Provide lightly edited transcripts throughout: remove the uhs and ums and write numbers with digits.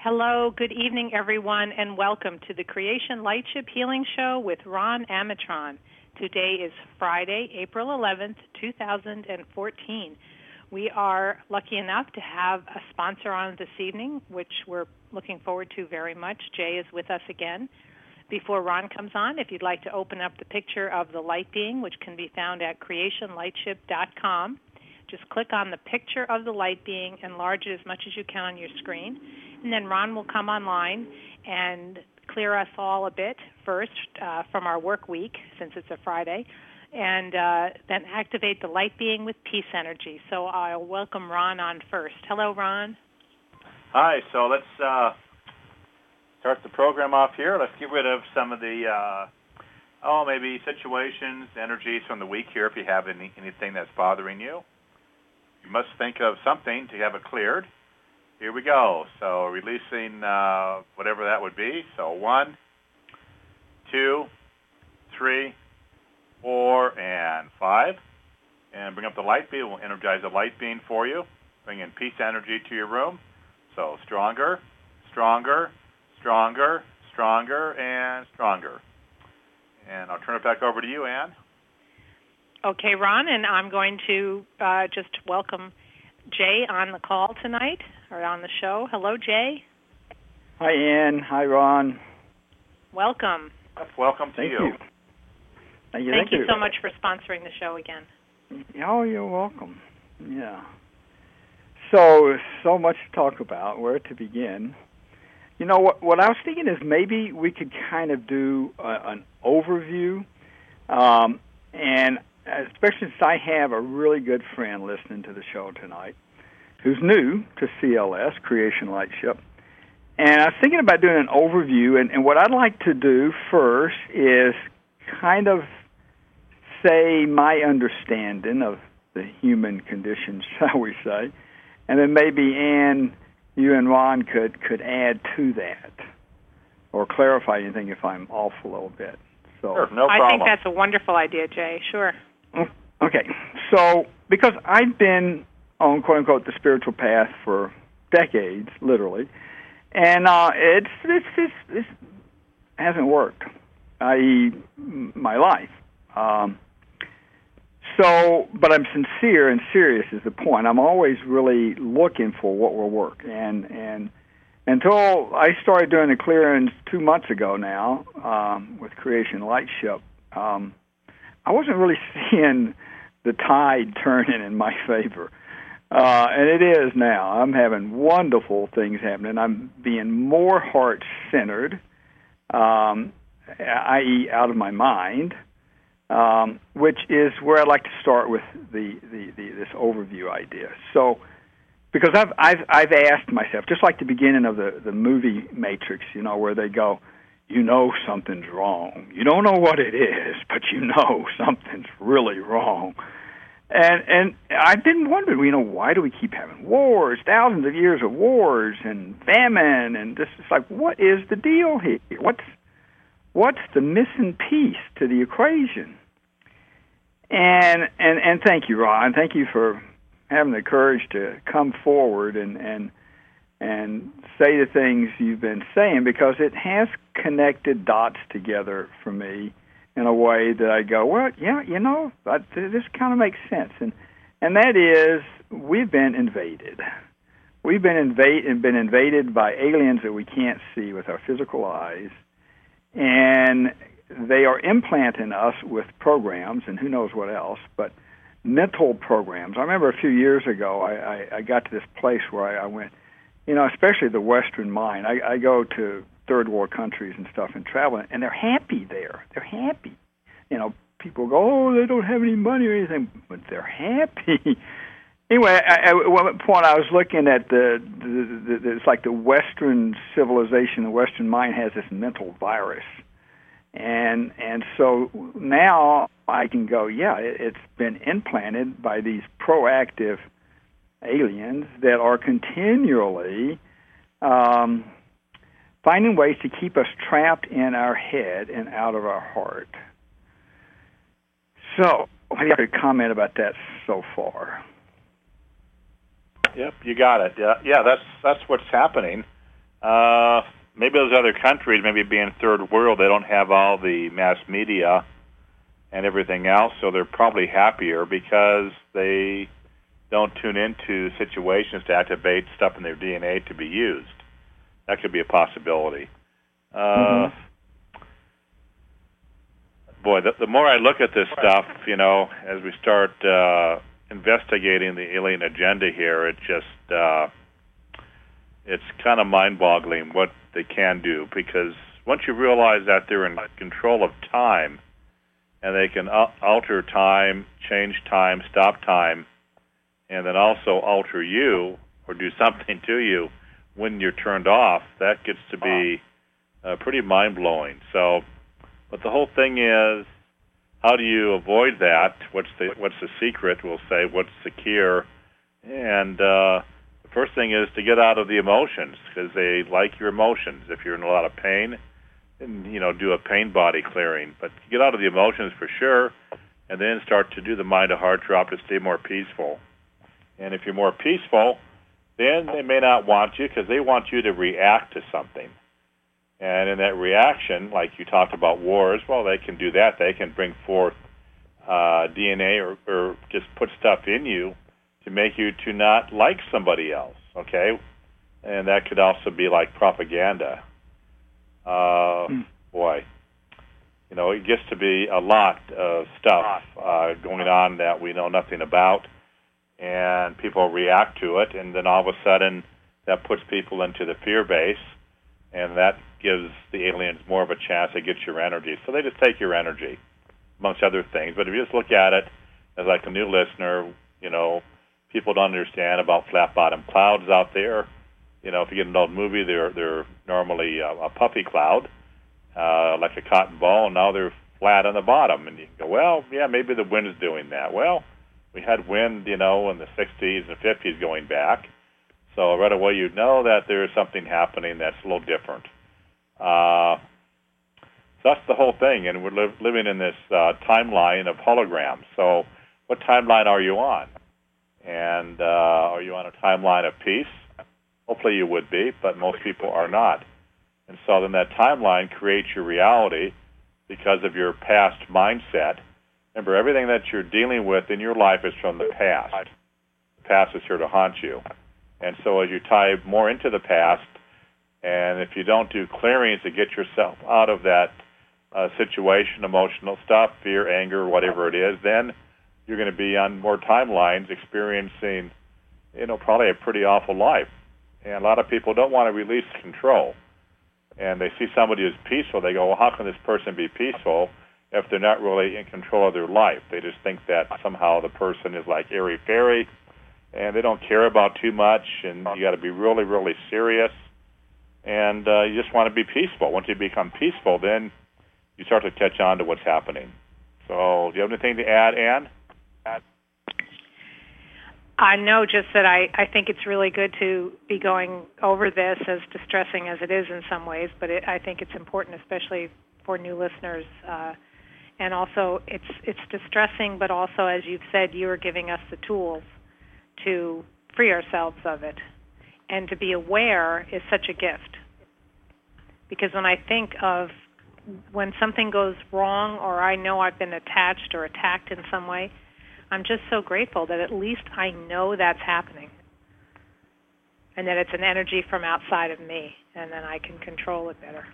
Hello, good evening, everyone, and welcome to the Creation Lightship Healing Show with Ron Amatron. Today is Friday, April 11th, 2014. We are lucky enough to have a sponsor on this evening, which we're looking forward to very much. Jay is with us again. Before Ron comes on, if you'd like to open up the picture of the light being, which can be found at creationlightship.com, just click on the picture of the light being, enlarge it as much as you can on your screen, and then Ron will come online and clear us all a bit first from our work week, since it's a Friday, and then activate the light being with peace energy. So I'll welcome Ron on first. Hello, Ron. Hi. So let's start the program off here. Let's get rid of some of the, maybe situations, energies from the week here if you have anything that's bothering you. You must think of something to have it cleared. Here we go. So releasing whatever that would be. So 1, 2, 3, 4, and 5. And bring up the light beam. We'll energize the light beam for you. Bring in peace energy to your room. So stronger, stronger, stronger, stronger, and stronger. And I'll turn it back over to you, Ann. Okay, Ron, and I'm going to just welcome Jay on the call tonight, or on the show. Hello, Jay. Hi, Ann. Hi, Ron. Welcome. Welcome to Thank you. Thank you so much for sponsoring the show again. Oh, you're welcome. Yeah. So much to talk about. Where to begin? You know, what I was thinking is maybe we could kind of do an overview, and especially since I have a really good friend listening to the show tonight who's new to CLS, Creation Lightship. And I was thinking about doing an overview, and what I'd like to do first is kind of say my understanding of the human condition, shall we say, and then maybe, Ann, you and Ron could add to that or clarify anything if I'm off a little bit. So, sure, no problem. I think that's a wonderful idea, Jay. Sure. Okay, so because I've been on, quote-unquote, the spiritual path for decades, literally, and it hasn't worked, i.e. my life. But I'm sincere and serious is the point. I'm always really looking for what will work. And until I started doing the clearings 2 months ago now with Creation Lightship, I wasn't really seeing the tide turning in my favor. And it is now. I'm having wonderful things happening. I'm being more heart-centered, i.e. out of my mind, which is where I'd like to start with this overview idea. So, because I've asked myself, just like the beginning of the movie Matrix, you know, where they go, you know something's wrong. You don't know what it is, but you know something's really wrong. And I've been wondering, you know, why do we keep having wars, thousands of years of wars and famine, and this is like, what is the deal here? What's the missing piece to the equation? And thank you, Ron. Thank you for having the courage to come forward and say the things you've been saying, because it has connected dots together for me in a way that I go, well, yeah, you know, this kind of makes sense. And that is, we've been invaded. We've been invaded by aliens that we can't see with our physical eyes, and they are implanting us with programs, and who knows what else, but mental programs. I remember a few years ago, I got to this place where I went, you know, especially the Western mind. I go to third world countries and stuff and travel, and they're happy there. They're happy. You know, people go, oh, they don't have any money or anything, but they're happy. Anyway, at one point I was looking at it's like the Western civilization, the Western mind has this mental virus. And so now I can go, yeah, it's been implanted by these proactive aliens that are continually finding ways to keep us trapped in our head and out of our heart. So, maybe I could comment about that so far. Yep, you got it. Yeah, that's what's happening. Maybe those other countries, maybe being third world, they don't have all the mass media and everything else, so they're probably happier because they don't tune into situations to activate stuff in their DNA to be used. That could be a possibility. Boy, the more I look at this stuff, as we start investigating the alien agenda here, it's kind of mind-boggling what they can do, because once you realize that they're in control of time, and they can alter time, change time, stop time, and then also alter you or do something to you when you're turned off, that gets to be pretty mind-blowing. So, but the whole thing is, how do you avoid that? What's the secret, we'll say? What's the cure? And the first thing is to get out of the emotions, because they like your emotions. If you're in a lot of pain, then, do a pain body clearing. But get out of the emotions for sure, and then start to do the mind-to-heart drop to stay more peaceful. And if you're more peaceful, then they may not want you because they want you to react to something. And in that reaction, like you talked about wars, well, they can do that. They can bring forth DNA or just put stuff in you to make you to not like somebody else, okay? And that could also be like propaganda. Boy, it gets to be a lot of stuff going on that we know nothing about, and people react to it, and then all of a sudden that puts people into the fear base, and that gives the aliens more of a chance to get your energy. So they just take your energy, amongst other things. But if you just look at it as like a new listener, people don't understand about flat-bottom clouds out there. If you get an old movie, they're normally a puffy cloud, like a cotton ball, and now they're flat on the bottom. And you can go, well, yeah, maybe the wind is doing that. Well, we had wind, in the 60s and 50s going back. So right away you know that there is something happening that's a little different. So that's the whole thing, and we're living in this timeline of holograms. So what timeline are you on? And are you on a timeline of peace? Hopefully you would be, but most people are not. And so then that timeline creates your reality because of your past mindset. Remember, everything that you're dealing with in your life is from the past. The past is here to haunt you. And so as you tie more into the past, and if you don't do clearings to get yourself out of that situation, emotional stuff, fear, anger, whatever it is, then you're going to be on more timelines experiencing, probably a pretty awful life. And a lot of people don't want to release control. And they see somebody who's peaceful, they go, well, how can this person be peaceful if they're not really in control of their life? They just think that somehow the person is like airy-fairy, and they don't care about too much, and you got to be really, really serious. And you just want to be peaceful. Once you become peaceful, then you start to catch on to what's happening. So do you have anything to add, Ann? No, just that I think it's really good to be going over this, as distressing as it is in some ways, but I think it's important, especially for new listeners. And also, it's distressing, but also, as you've said, you are giving us the tools to free ourselves of it. And to be aware is such a gift. Because when I think of when something goes wrong, or I know I've been attached or attacked in some way, I'm just so grateful that at least I know that's happening, and that it's an energy from outside of me, and then I can control it better.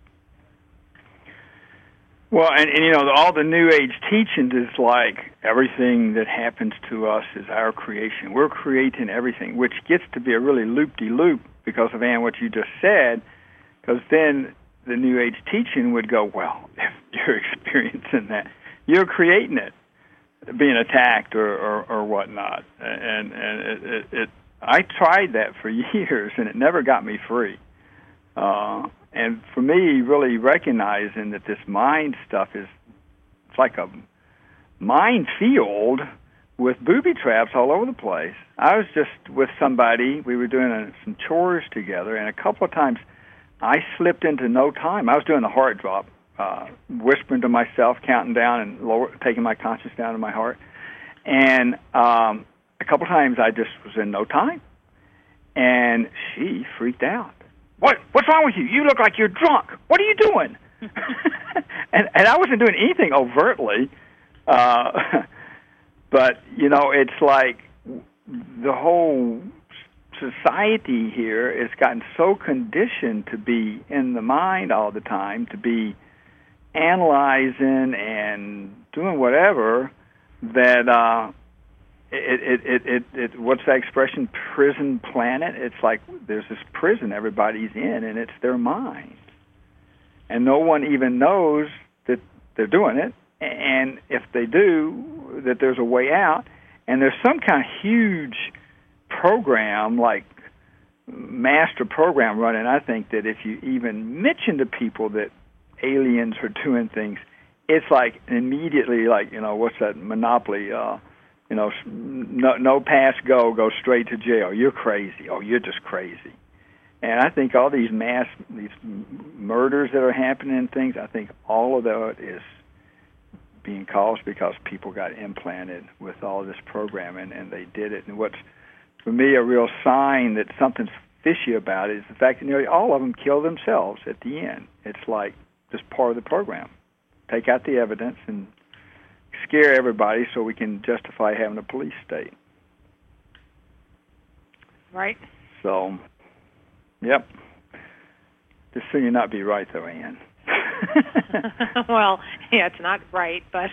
Well, and all the New Age teachings is like everything that happens to us is our creation. We're creating everything, which gets to be a really loop-de-loop because of, Ann, what you just said, because then the New Age teaching would go, well, if you're experiencing that, you're creating it, being attacked or whatnot. And I tried that for years, and it never got me free. And for me, really recognizing that this mind stuff it's like a minefield with booby traps all over the place. I was just with somebody, we were doing some chores together, and a couple of times I slipped into no time. I was doing a heart drop, whispering to myself, counting down and taking my conscious down to my heart. And a couple of times I just was in no time. And she freaked out. What's wrong with you? You look like you're drunk. What are you doing? and I wasn't doing anything overtly, but it's like the whole society here has gotten so conditioned to be in the mind all the time, to be analyzing and doing whatever, that it what's that expression, prison planet? It's like there's this prison everybody's in, and it's their mind. And no one even knows that they're doing it, and if they do, that there's a way out. And there's some kind of huge program, like master program running, I think, that if you even mention to people that aliens are doing things, it's like immediately, like, you know, what's that Monopoly, no pass go straight to jail. You're crazy. Oh, you're just crazy. And I think all these murders that are happening and things, I think all of that is being caused because people got implanted with all this programming, and they did it. And what's, for me, a real sign that something's fishy about it is the fact that nearly all of them kill themselves at the end. It's like just part of the program. Take out the evidence and scare everybody so we can justify having a police state. Right. So, yep. Just so you not be right, though, Ann. Well, yeah, it's not right, but...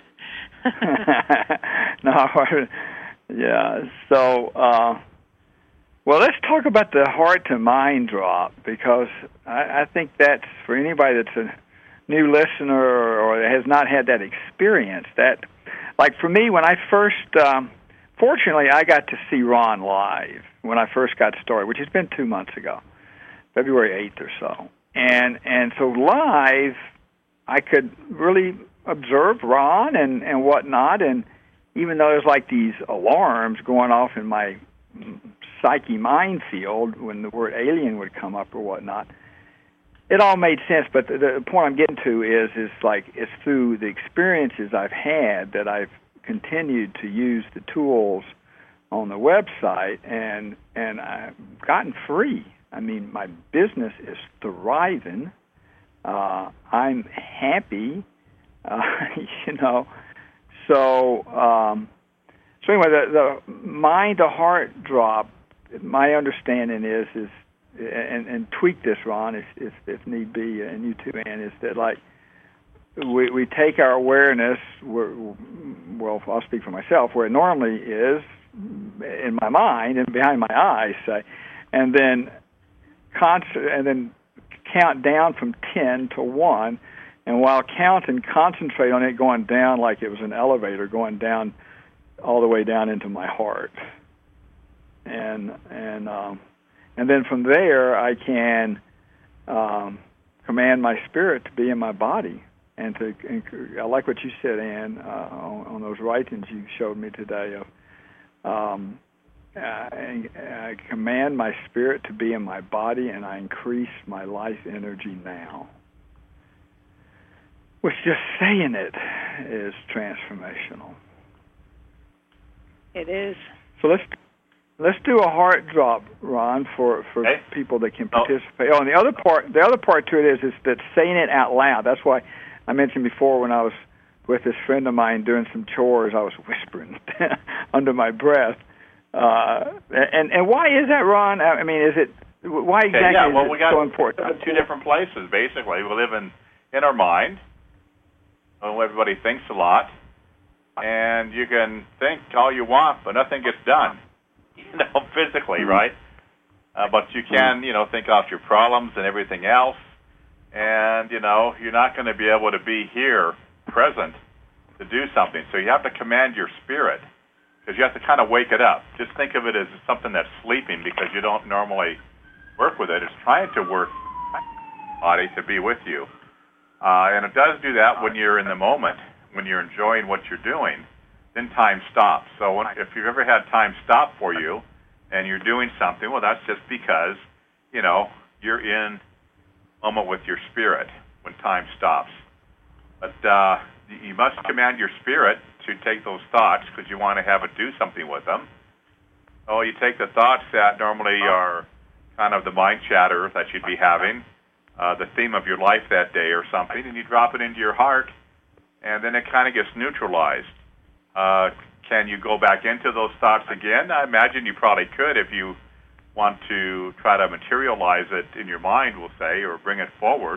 No, yeah. So, well, let's talk about the heart-to-mind drop, because I think that's, for anybody that's a new listener or has not had that experience, that, like for me, when I first, fortunately, I got to see Ron live when I first got started, which has been 2 months ago, February 8th or so. And so live, I could really observe Ron and whatnot, and even though there's like these alarms going off in my psyche mind field when the word alien would come up or whatnot, it all made sense. But the point I'm getting to is like it's through the experiences I've had that I've continued to use the tools on the website, and I've gotten free. I mean, my business is thriving. I'm happy, So anyway, the mind to heart drop, my understanding is and tweak this, Ron, if need be, and you too, Ann, is that like we take our awareness, well, I'll speak for myself, where it normally is in my mind and behind my eyes, say, and then count down from 10 to 1, and while counting, concentrate on it going down like it was an elevator, going down all the way down into my heart, and then from there I can command my spirit to be in my body, and I like what you said, Ann, on those writings you showed me today of. I command my spirit to be in my body, and I increase my life energy now. Which just saying it is transformational. It is. So let's do a heart drop, Ron, for people that can participate. Oh, and the other part to it is that saying it out loud. That's why I mentioned before when I was with this friend of mine doing some chores, I was whispering under my breath. And why is that, Ron? I mean, why exactly is it so important? We live in two different places, basically. We live in our mind. Everybody thinks a lot, and you can think all you want, but nothing gets done, physically, right? But you can, think off your problems and everything else, and, you're not going to be able to be here, present, to do something. So you have to command your spirit, because you have to kind of wake it up. Just think of it as something that's sleeping, because you don't normally work with it. It's trying to work body to be with you. And it does do that when you're in the moment, when you're enjoying what you're doing, then time stops. So if you've ever had time stop for you and you're doing something, well, that's just because, you're in a moment with your spirit when time stops. But you must command your spirit to take those thoughts because you want to have it do something with them. Oh, you take the thoughts that normally are kind of the mind chatter that you'd be having, the theme of your life that day or something, and you drop it into your heart, and then it kind of gets neutralized. Can you go back into those thoughts again? I imagine you probably could if you want to try to materialize it in your mind, we'll say, or bring it forward.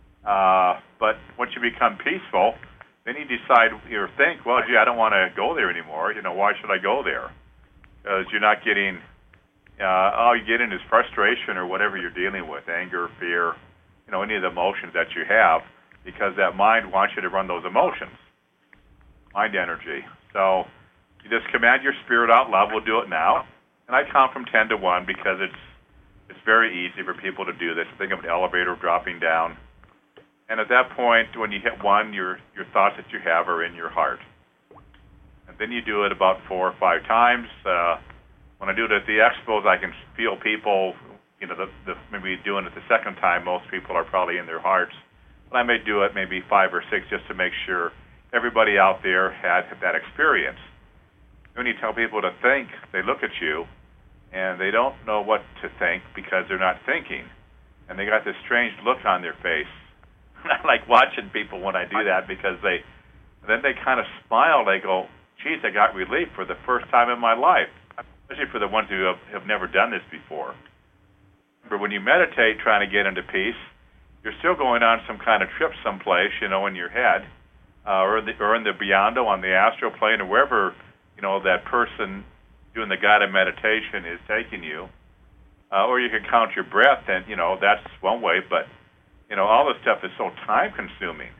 But once you become peaceful, then you decide or think, well, gee, I don't want to go there anymore. Why should I go there? Because you're not getting, all you're getting is frustration or whatever you're dealing with, anger, fear, any of the emotions that you have, because that mind wants you to run those emotions, mind energy. So you just command your spirit out loud. We'll do it now. And I count from 10 to 1 because it's very easy for people to do this. Think of an elevator dropping down. And at that point, when you hit 1, your thoughts that you have are in your heart. And then you do it about 4 or 5 times. When I do it at the expos, I can feel people, maybe doing it the second time, most people are probably in their hearts. But I may do it maybe 5 or 6 just to make sure everybody out there had that experience. When you tell people to think, they look at you, and they don't know what to think because they're not thinking. And they got this strange look on their face. I like watching people when I do that because they kind of smile. They go, geez, I got relief for the first time in my life, especially for the ones who have never done this before. But when you meditate trying to get into peace, you're still going on some kind of trip someplace, in your head, or in the beyond, on the astral plane, or wherever, that person doing the guided meditation is taking you. Or you can count your breath, and, that's one way, but, all this stuff is so time-consuming.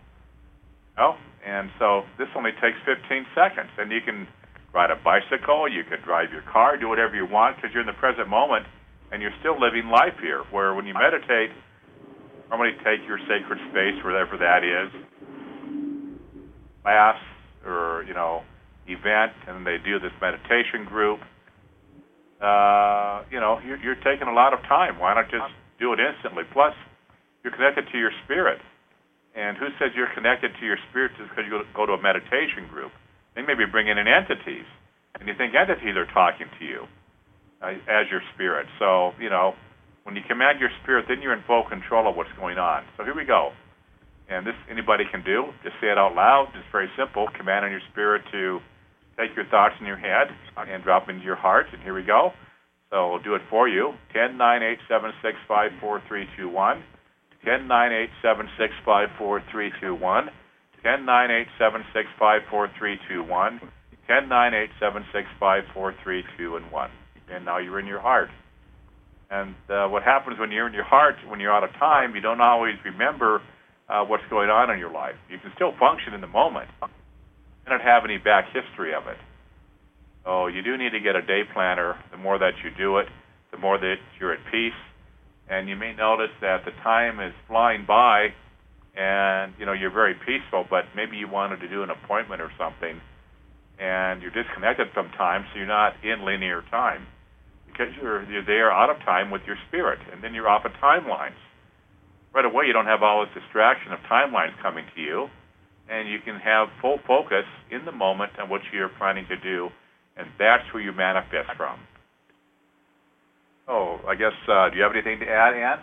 And so this only takes 15 seconds, and you can ride a bicycle, you can drive your car, do whatever you want, because you're in the present moment, and you're still living life here, where when you meditate, normally take your sacred space, wherever that is, class or, event, and they do this meditation group, you're taking a lot of time. Why not just do it instantly? Plus, you're connected to your spirit. And who says you're connected to your spirit just because you go to a meditation group? They may be bringing in entities, and you think entities are talking to you as your spirit. So, when you command your spirit, then you're in full control of what's going on. So here we go. And this anybody can do. Just say it out loud. It's very simple. Commanding your spirit to take your thoughts in your head and drop into your heart. And here we go. So we'll do it for you. 10-9-8-7-6-5-4-3-2-1. 10-9-8-7-6-5-4-3-2-1. 10-9-8-7-6-5-4-3-2-1. 10-9-8-7-6-5-4-3-2-1. And now you're in your heart. And what happens when you're in your heart, when you're out of time, you don't always remember what's going on in your life. You can still function in the moment and not have any back history of it. So you do need to get a day planner. The more that you do it, the more that you're at peace. And you may notice that the time is flying by and, you're very peaceful, but maybe you wanted to do an appointment or something, and you're disconnected from time, so you're not in linear time because you're there out of time with your spirit, and then you're off of timelines. Right away, you don't have all this distraction of timelines coming to you, and you can have full focus in the moment on what you're planning to do, and that's where you manifest from. Oh, I guess, do you have anything to add, Ann?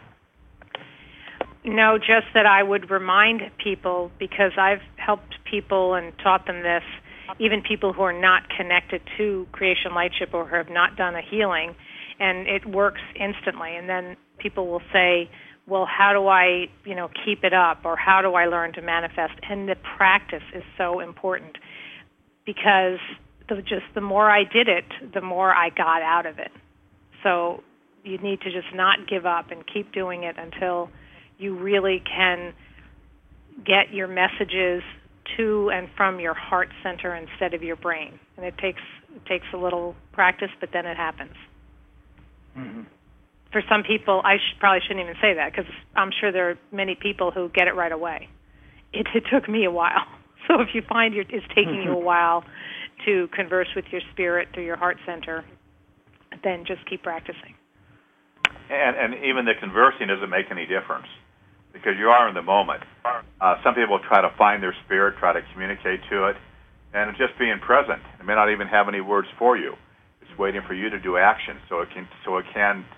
No, just that I would remind people, because I've helped people and taught them this, even people who are not connected to Creation Lightship or who have not done a healing, and it works instantly. And then people will say, well, how do I, keep it up, or how do I learn to manifest? And the practice is so important, because the more I did it, the more I got out of it. So you need to just not give up and keep doing it until you really can get your messages to and from your heart center instead of your brain. And it takes a little practice, but then it happens. Mm-hmm. For some people, I probably shouldn't even say that, because I'm sure there are many people who get it right away. It took me a while. So if you find it's taking you a while to converse with your spirit through your heart center, then just keep practicing. And even the conversing doesn't make any difference, because you are in the moment. Some people try to find their spirit, try to communicate to it, and it's just being present. It may not even have any words for you. It's waiting for you to do action, so it can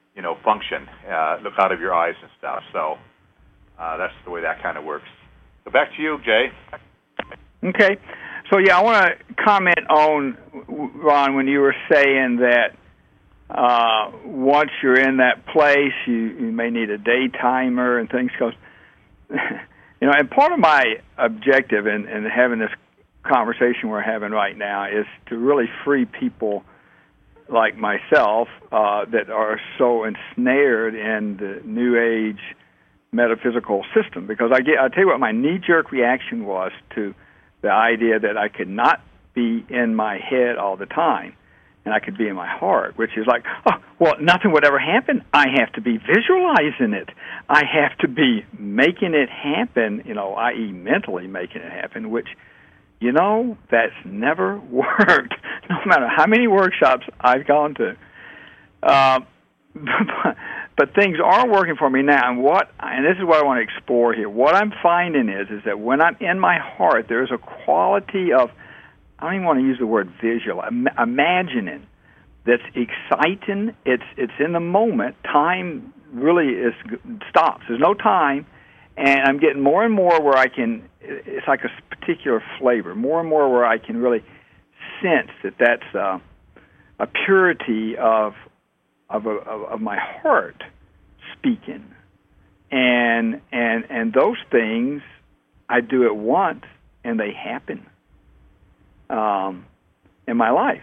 function, look out of your eyes and stuff. So that's the way that kind of works. So back to you, Jay. Okay. So, I want to comment on, Ron, when you were saying that once you're in that place, you may need a day timer and things. Because, and part of my objective in having this conversation we're having right now is to really free people like myself that are so ensnared in the New Age metaphysical system. Because I'll tell you what my knee-jerk reaction was to the idea that I could not be in my head all the time, and I could be in my heart, which is like, nothing would ever happen. I have to be visualizing it. I have to be making it happen, i.e. mentally making it happen, which, that's never worked, no matter how many workshops I've gone to. But things are working for me now, and this is what I want to explore here. What I'm finding is that when I'm in my heart, there's a quality of, I don't even want to use the word visual, imagining, that's exciting. It's in the moment. Time really stops. There's no time, and I'm getting more and more where I can. It's like a particular flavor. More and more where I can really sense that's a purity of my heart speaking, and those things I do at once, and they happen in my life.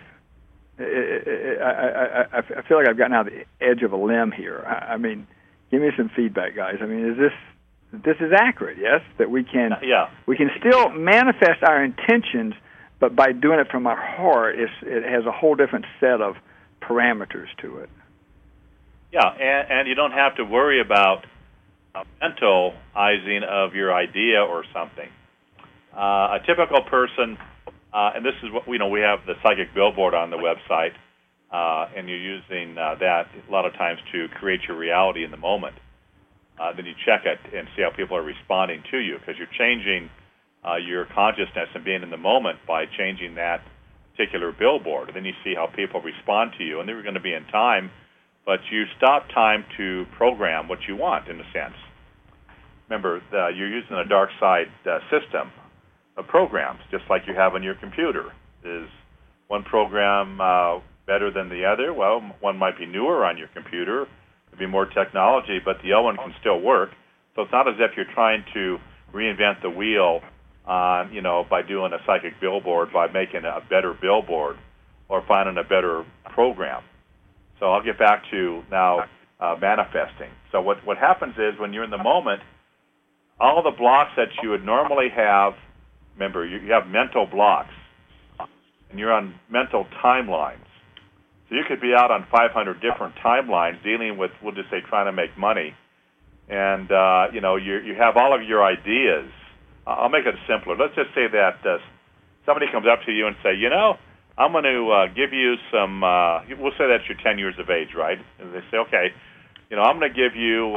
I feel like I've gotten out of the edge of a limb here. I mean, give me some feedback, guys. I mean, this is accurate? Yes, that we can we can still manifest our intentions, but by doing it from our heart, it has a whole different set of parameters to it. Yeah, and you don't have to worry about mentalizing of your idea or something. A typical person, and this is what we have the psychic billboard on the website, and you're using that a lot of times to create your reality in the moment. Then you check it and see how people are responding to you, because you're changing your consciousness and being in the moment by changing that particular billboard. And then you see how people respond to you, and they're going to be in time, but you stop time to program what you want, in a sense. Remember, you're using a dark side system of programs, just like you have on your computer. Is one program better than the other? Well, one might be newer on your computer, could be more technology, but the old one can still work. So it's not as if you're trying to reinvent the wheel, by doing a psychic billboard, by making a better billboard or finding a better program. So I'll get back to now manifesting. So what happens is when you're in the moment, all the blocks that you would normally have, remember, you have mental blocks, and you're on mental timelines. So you could be out on 500 different timelines dealing with, we'll just say, trying to make money. And, you have all of your ideas. I'll make it simpler. Let's just say that somebody comes up to you and say, I'm going to give you some, we'll say that you're 10 years of age, right? And they say, okay, I'm going to give you,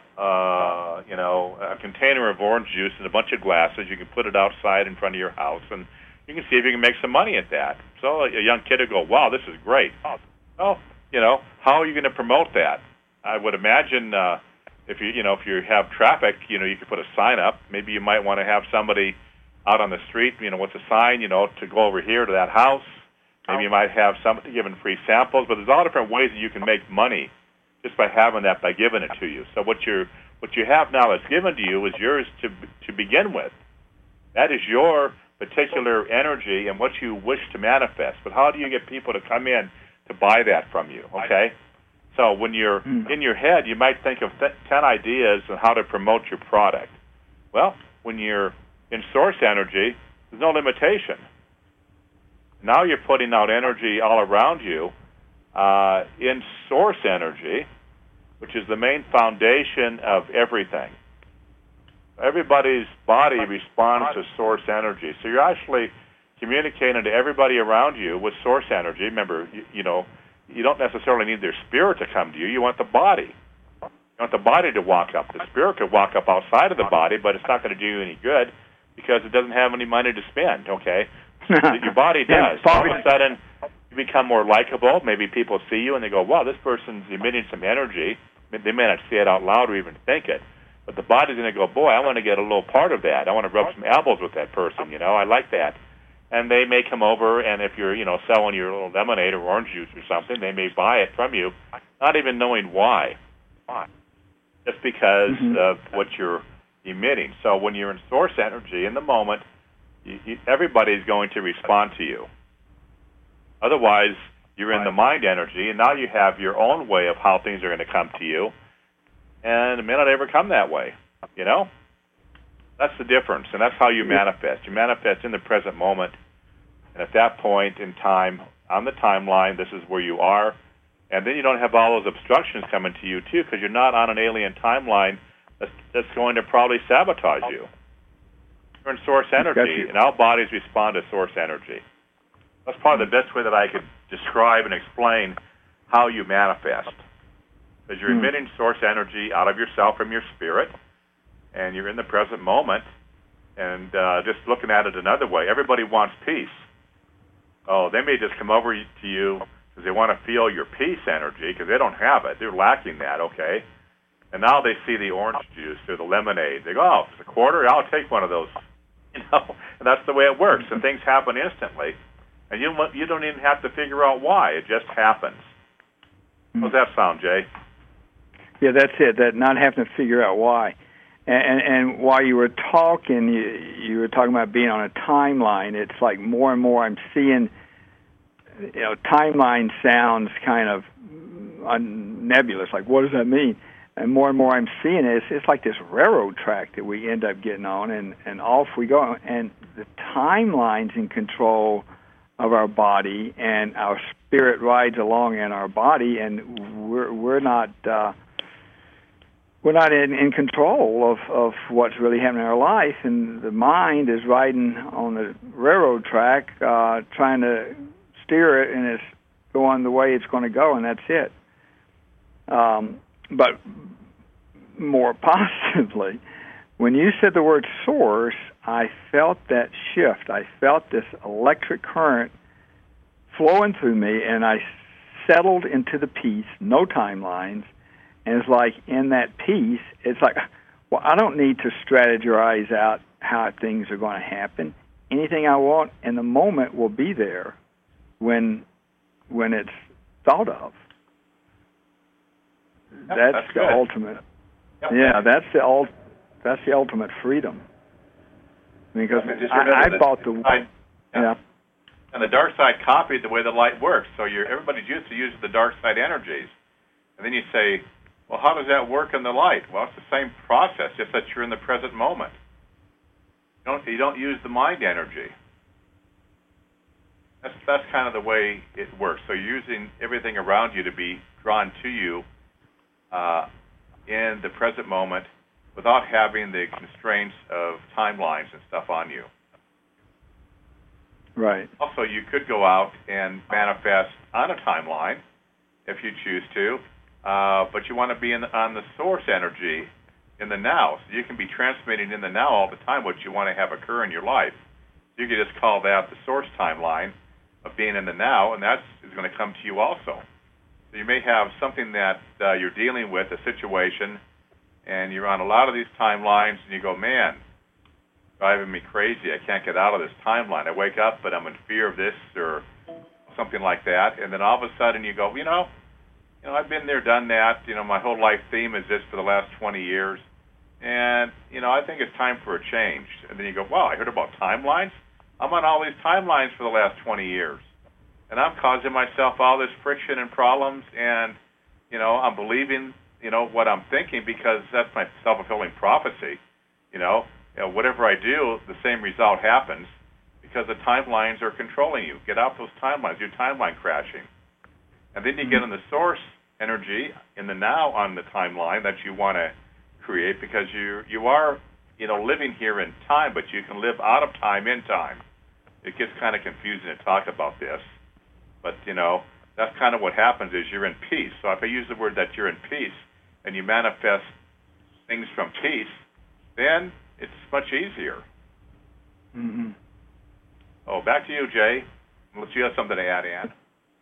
a container of orange juice and a bunch of glasses. You can put it outside in front of your house, and you can see if you can make some money at that. So a young kid will go, wow, this is great. Well, how are you going to promote that? I would imagine if you have traffic, you could put a sign up. Maybe you might want to have somebody out on the street, with a sign, to go over here to that house. Maybe you might have somebody giving free samples, but there's all different ways that you can make money just by having that, by giving it to you. So what you have now that's given to you is yours to begin with. That is your particular energy and what you wish to manifest. But how do you get people to come in to buy that from you? Okay? So when you're in your head, you might think of 10 ideas on how to promote your product. Well, when you're in source energy, there's no limitation. Now you're putting out energy all around you in source energy, which is the main foundation of everything. Everybody's body responds to source energy. So you're actually communicating to everybody around you with source energy. Remember, you don't necessarily need their spirit to come to you. You want the body. You want the body to walk up. The spirit could walk up outside of the body, but it's not going to do you any good because it doesn't have any money to spend, okay? Your body does. All of a sudden, You become more likable. Maybe people see you and they go, wow, this person's emitting some energy. They may not say it out loud or even think it, but the body's going to go, boy, I want to get a little part of that. I want to rub some elbows with that person, I like that. And they may come over, and if you're, selling your little lemonade or orange juice or something, they may buy it from you, not even knowing why. Just because of what you're emitting. So when you're in source energy, in the moment, everybody's going to respond to you. Otherwise, you're in the mind energy, and now you have your own way of how things are going to come to you, and it may not ever come that way, That's the difference, and that's how you manifest. You manifest in the present moment, and at that point in time, on the timeline, this is where you are, and then you don't have all those obstructions coming to you, too, because you're not on an alien timeline that's going to probably sabotage you. You're in source energy, and our bodies respond to source energy. That's probably the best way that I could describe and explain how you manifest. Because you're emitting source energy out of yourself from your spirit, and you're in the present moment, and just looking at it another way, everybody wants peace. Oh, they may just come over to you because they want to feel your peace energy because they don't have it. They're lacking that, okay? And now they see the orange juice or the lemonade. They go, oh, it's a quarter? I'll take one of those. And that's the way it works, and things happen instantly. And you don't even have to figure out why. It just happens. How's that sound, Jay? Yeah, that's it, that not having to figure out why. And while you were talking, you were talking about being on a timeline. It's like more and more I'm seeing, timeline sounds kind of nebulous. Like, what does that mean? And more I'm seeing it. It's like this railroad track that we end up getting on, and off we go. And the timeline's in control of our body, and our spirit rides along in our body, and we're not in control of what's really happening in our life, and the mind is riding on the railroad track, trying to steer it, and it's going the way it's going to go, and that's it. But more positively, when you said the word source, I felt that shift. I felt this electric current flowing through me, and I settled into the peace, no timelines. And it's like in that peace, it's like, well, I don't need to strategize out how things are going to happen. Anything I want in the moment will be there when it's thought of. Yep, that's the good. Ultimate. Yep. Yeah, that's the ultimate freedom. Because I bought the yeah. And the dark side copied the way the light works. So everybody's used to using the dark side energies, and then you say, well, how does that work in the light? Well, it's the same process, just that you're in the present moment. You don't use the mind energy. That's kind of the way it works. So you're using everything around you to be drawn to you in the present moment without having the constraints of timelines and stuff on you. Right. Also, you could go out and manifest on a timeline if you choose to, but you want to be on the source energy in the now. So you can be transmitting in the now all the time what you want to have occur in your life. You could just call that the source timeline of being in the now, and that is going to come to you also. So you may have something that you're dealing with, a situation, and you're on a lot of these timelines, and you go, man, driving me crazy. I can't get out of this timeline. I wake up, but I'm in fear of this or something like that. And then all of a sudden you go, I've been there, done that. My whole life theme is this for the last 20 years. And, I think it's time for a change. And then you go, wow, I heard about timelines? I'm on all these timelines for the last 20 years. And I'm causing myself all this friction and problems. And, I'm believing, what I'm thinking because that's my self-fulfilling prophecy. Whatever I do, the same result happens because the timelines are controlling you. Get out those timelines. You're timeline crashing. And then you get in the source energy in the now on the timeline that you want to create because you are, living here in time, but you can live out of time in time. It gets kind of confusing to talk about this. But, that's kind of what happens is you're in peace. So if I use the word that you're in peace and you manifest things from peace, then it's much easier. Mm-hmm. Oh, back to you, Jay. Unless you have something to add, Ann.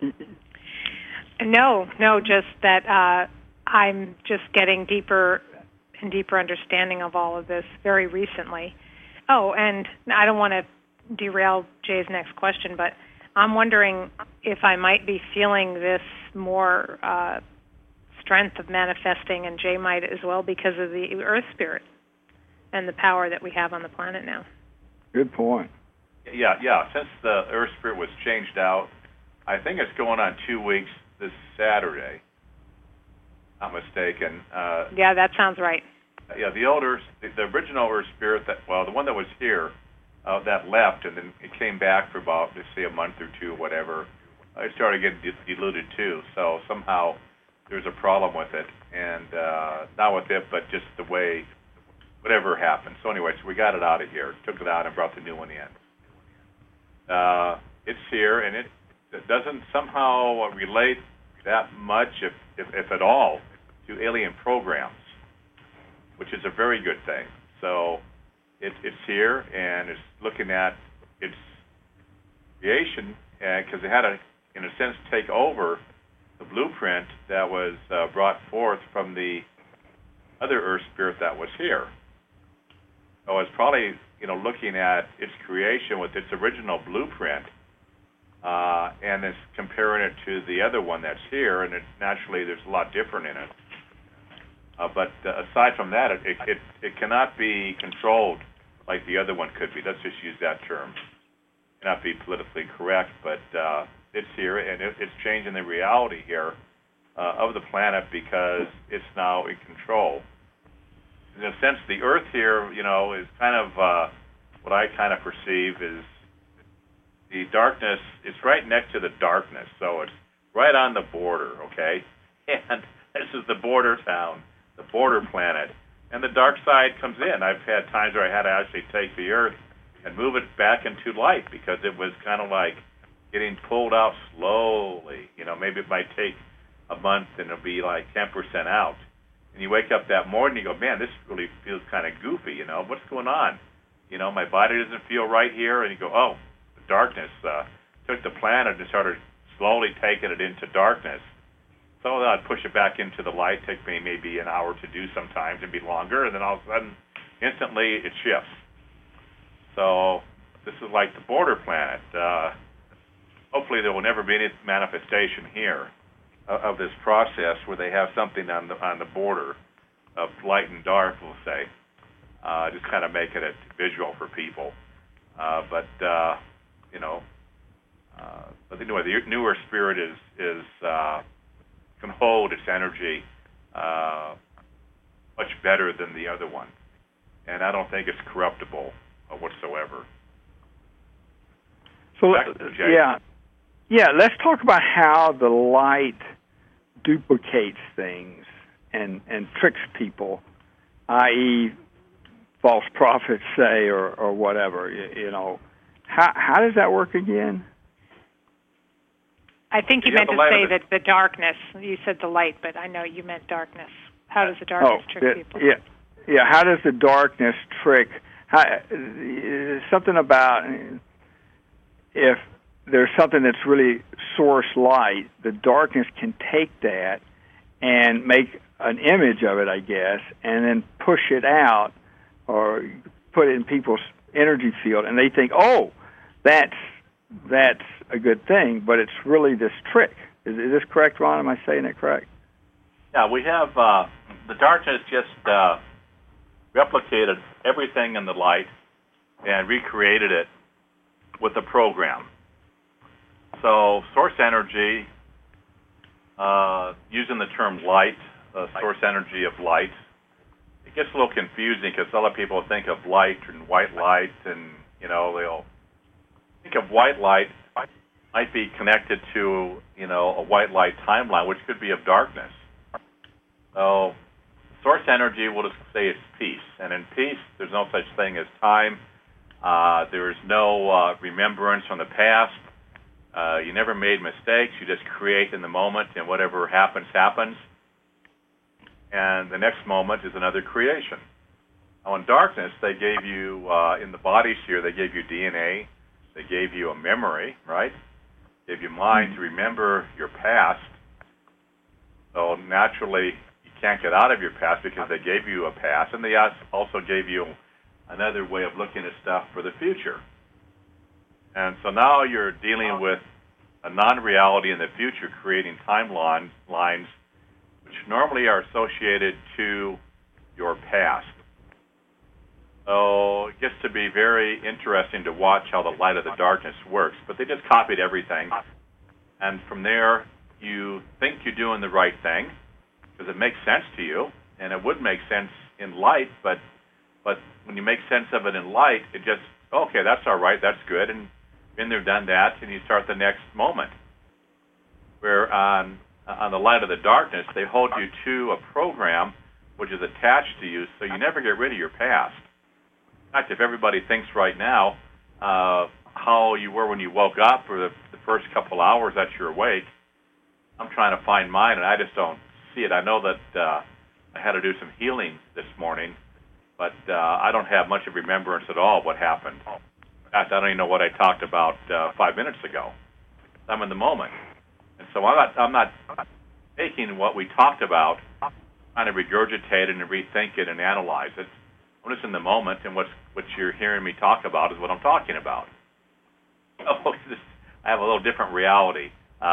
No, just that I'm just getting deeper and deeper understanding of all of this very recently. Oh, and I don't want to derail Jay's next question, but I'm wondering if I might be feeling this more strength of manifesting, and Jay might as well, because of the Earth Spirit and the power that we have on the planet now. Good point. Yeah. Since the Earth Spirit was changed out, I think it's going on 2 weeks this Saturday. Not mistaken. Yeah, that sounds right. Yeah, the original Earth Spirit, the one that was here, that left, and then it came back for about, let's say, a month or two, whatever. It started getting diluted too. So somehow there's a problem with it, and not with it, but just the way whatever happened. So anyway, so we got it out of here, took it out, and brought the new one in. It's here, and it doesn't somehow relate that much, if at all, to alien programs, which is a very good thing. So it's here, and it's looking at its creation, because it had to, in a sense, take over the blueprint that was brought forth from the other Earth Spirit that was here. So it's probably, looking at its creation with its original blueprint, and it's comparing it to the other one that's here, and naturally there's a lot different in it. But aside from that, it cannot be controlled like the other one could be. Let's just use that term. It cannot be politically correct, but it's here, and it's changing the reality here of the planet because it's now in control. In a sense, the Earth here, is kind of what I kind of perceive is the darkness. It's right next to the darkness, so it's right on the border, okay? And this is the border town, the border planet, and the dark side comes in. I've had times where I had to actually take the Earth and move it back into light because it was kind of like getting pulled out slowly. Maybe it might take a month and it'll be like 10% out. And you wake up that morning and you go, man, this really feels kind of goofy, what's going on? My body doesn't feel right here. And you go, oh, the darkness took the planet and started slowly taking it into darkness. So I'd push it back into the light, take me maybe an hour to do sometimes, and be longer, and then all of a sudden, instantly, it shifts. So this is like the border planet. Hopefully there will never be any manifestation here of this process where they have something on the border of light and dark, we'll say, just kind of making it visual for people. But anyway, the newer Spirit is can hold its energy much better than the other one, and I don't think it's corruptible whatsoever. So yeah. Let's talk about how the light duplicates things and tricks people, i.e., false prophets say or whatever. How does that work again? I think you meant to say that the darkness. You said the light, but I know you meant darkness. How does the darkness trick people? Yeah. How does the darkness trick? Something about if there's something that's really source light, the darkness can take that and make an image of it, I guess, and then push it out or put it in people's energy field, and they think, oh, that's a good thing, but it's really this trick. Is this correct, Ron? Am I saying it correct? Yeah, we have the darkness just replicated everything in the light and recreated it with a program. So source energy, using the term light, source energy of light, it gets a little confusing because a lot of people think of light and white light, and they'll think of white light might be connected to a white light timeline, which could be of darkness. So source energy, we'll just say it's peace, and in peace, there's no such thing as time. There's no remembrance from the past. You never made mistakes. You just create in the moment, and whatever happens, happens. And the next moment is another creation. Now, in darkness, they gave you, in the bodies here, they gave you DNA. They gave you a memory, right? gave you mind to remember your past. So naturally, you can't get out of your past because they gave you a past, and they also gave you another way of looking at stuff for the future. And so now you're dealing with a non-reality in the future, creating timelines which normally are associated to your past. So it gets to be very interesting to watch how the light of the darkness works. But they just copied everything. And from there, you think you're doing the right thing because it makes sense to you. And it would make sense in light, but when you make sense of it in light, it just, okay, that's all right, that's good. And been there, done that, and you start the next moment. Where on the light of the darkness, they hold you to a program which is attached to you, so you never get rid of your past. In fact, if everybody thinks right now how you were when you woke up or the first couple hours that you're awake, I'm trying to find mine, and I just don't see it. I know that I had to do some healing this morning, but I don't have much of remembrance at all of what happened. In fact, I don't even know what I talked about 5 minutes ago. I'm in the moment. And so I'm not taking what we talked about, trying to regurgitate it and rethink it and analyze it. I'm just in the moment, and what you're hearing me talk about is what I'm talking about. I have a little different reality.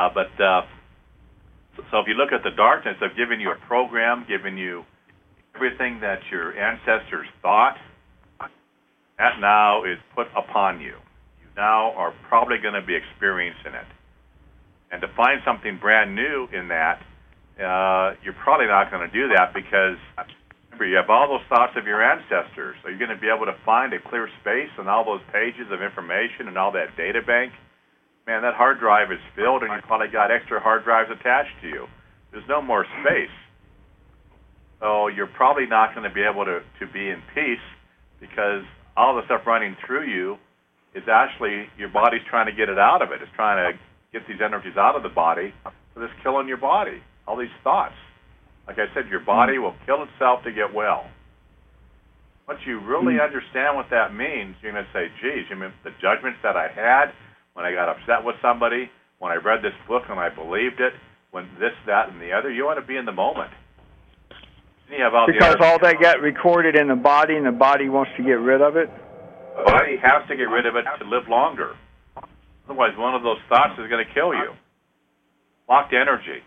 So if you look at the darkness, I've given you a program, given you everything that your ancestors thought. That now is put upon you. You now are probably going to be experiencing it. And to find something brand new in that, you're probably not going to do that because, remember, you have all those thoughts of your ancestors. So you're going to be able to find a clear space on all those pages of information and all that data bank. Man, that hard drive is filled, and you probably got extra hard drives attached to you. There's no more space. So you're probably not going to be able to be in peace because all the stuff running through you is actually your body's trying to get it out of it. It's trying to get these energies out of the body, so it's killing your body, all these thoughts. Like I said, your body will kill itself to get well. Once you really understand what that means, you're going to say, geez, you mean the judgments that I had when I got upset with somebody, when I read this book and I believed it, when this, that, and the other, you want to be in the moment. You have all because all that got recorded in the body, and the body wants to get rid of it? The body has to get rid of it to live longer. Otherwise, one of those thoughts is going to kill you. Locked energy.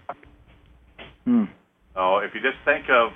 So if you just think of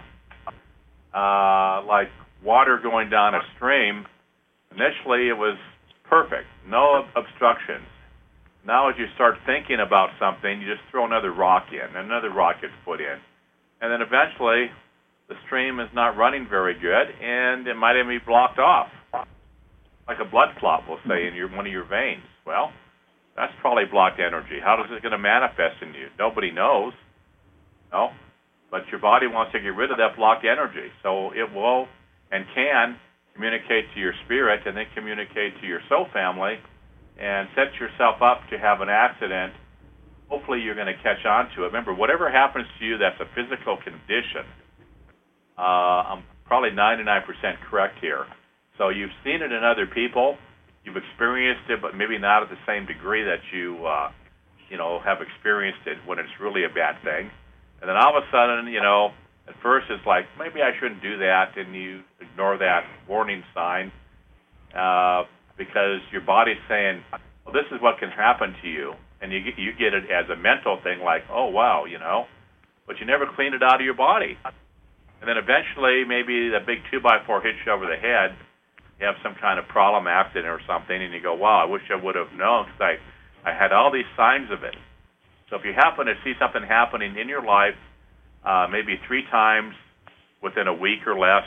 like water going down a stream, initially it was perfect, no obstructions. Now as you start thinking about something, you just throw another rock in, another rock gets put in. And then eventually the stream is not running very good, and it might even be blocked off, like a blood clot, we'll say, in one of your veins. Well, that's probably blocked energy. How is it going to manifest in you? Nobody knows. No, but your body wants to get rid of that blocked energy. So it will and can communicate to your spirit and then communicate to your soul family and set yourself up to have an accident. Hopefully you're going to catch on to it. Remember, whatever happens to you that's a physical condition, I'm probably 99% correct here. So you've seen it in other people. You've experienced it, but maybe not at the same degree that you have experienced it when it's really a bad thing. And then all of a sudden, at first it's like, maybe I shouldn't do that, and you ignore that warning sign because your body's saying, well, this is what can happen to you. And you get it as a mental thing like, oh, wow, but you never clean it out of your body. And then eventually maybe the big 2x4 hits you over the head, you have some kind of problem, accident or something, and you go, wow, I wish I would have known because I had all these signs of it. So if you happen to see something happening in your life, maybe 3 times within a week or less,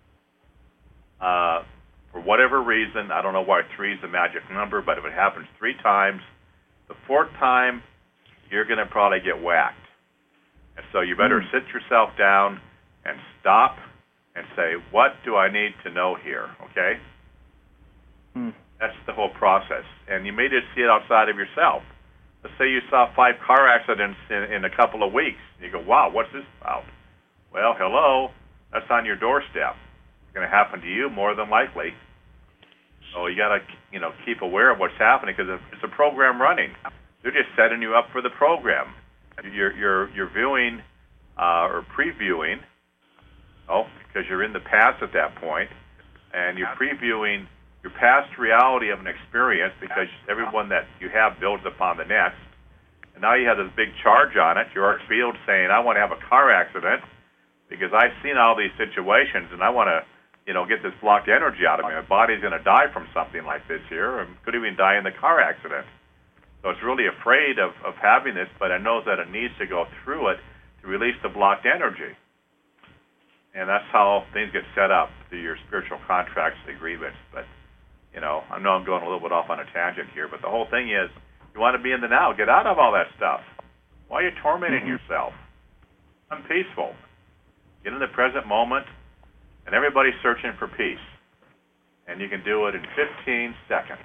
for whatever reason, I don't know why 3 is the magic number, but if it happens 3 times, the 4th time, you're going to probably get whacked. And so you better sit yourself down and stop and say, what do I need to know here, okay? That's the whole process. And you may just see it outside of yourself. Let's say you saw 5 car accidents in a couple of weeks. You go, wow, what's this about? Well, hello, that's on your doorstep. It's going to happen to you more than likely. So you got to, keep aware of what's happening because it's a program running. They're just setting you up for the program. You're viewing or previewing, because you're in the past at that point, and you're previewing your past reality of an experience because everyone that you have builds upon the next. And now you have this big charge on it, your arc field saying, I want to have a car accident because I've seen all these situations and I want to, get this blocked energy out of me. My body's going to die from something like this here, and could even die in the car accident. So it's really afraid of having this, but it knows that it needs to go through it to release the blocked energy. And that's how things get set up through your spiritual contracts and agreements. But, I know I'm going a little bit off on a tangent here, but the whole thing is you want to be in the now. Get out of all that stuff. Why are you tormenting yourself? I'm peaceful. Get in the present moment, and everybody's searching for peace. And you can do it in 15 seconds.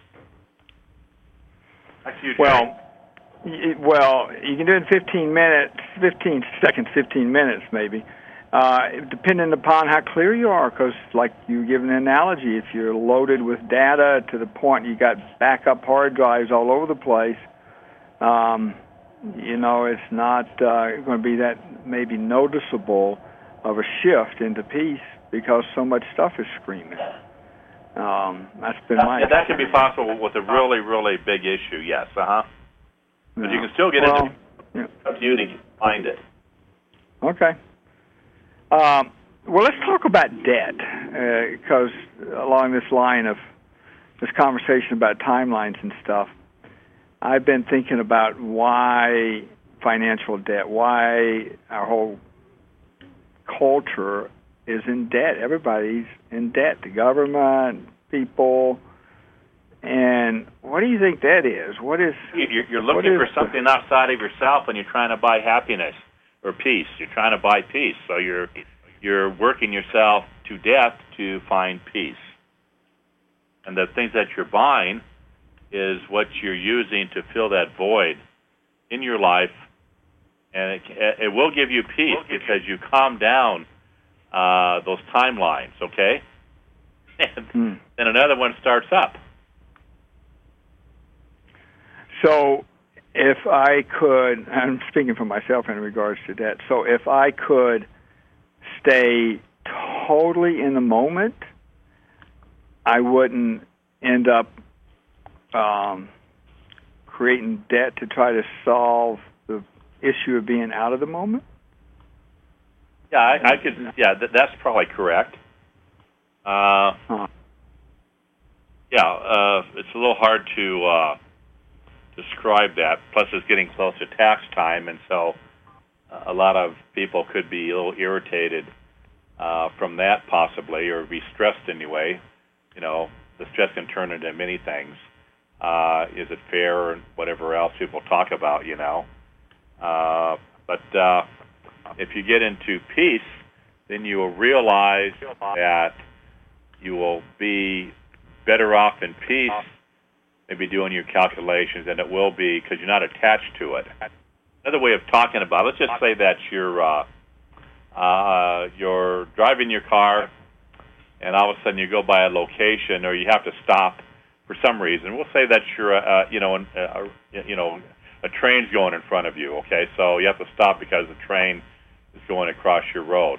Back to you, Jay. Well, you can do it in 15 seconds, 15 minutes maybe, depending upon how clear you are, because like you give an analogy, if you're loaded with data to the point you got backup hard drives all over the place, it's not going to be that maybe noticeable of a shift into peace because so much stuff is screaming. That's been my experience. That can be possible with a really, really big issue, yes, But you can still get into up to you to find it. Okay. Well, let's talk about debt, because along this line of this conversation about timelines and stuff, I've been thinking about why financial debt, why our whole culture is in debt. Everybody's in debt, the government, people. And what do you think that is? What is? You're looking for something outside of yourself, and you're trying to buy happiness or peace. You're trying to buy peace, so you're working yourself to death to find peace. And the things that you're buying is what you're using to fill that void in your life, and it will give you peace because you calm down those timelines. Okay, and then another one starts up. So if I could, I'm speaking for myself in regards to that, so if I could stay totally in the moment, I wouldn't end up creating debt to try to solve the issue of being out of the moment? Yeah, I could. Yeah, that's probably correct. It's a little hard to describe that. Plus, it's getting close to tax time, and so a lot of people could be a little irritated from that, possibly, or be stressed anyway. The stress can turn into many things. Is it fair, and whatever else people talk about, But if you get into peace, then you will realize that you will be better off in peace, maybe doing your calculations, than it will be because you're not attached to it. Another way of talking about it, let's just say that you're driving your car, and all of a sudden you go by a location, or you have to stop for some reason. We'll say that you're, a train's going in front of you. Okay, so you have to stop because the train is going across your road.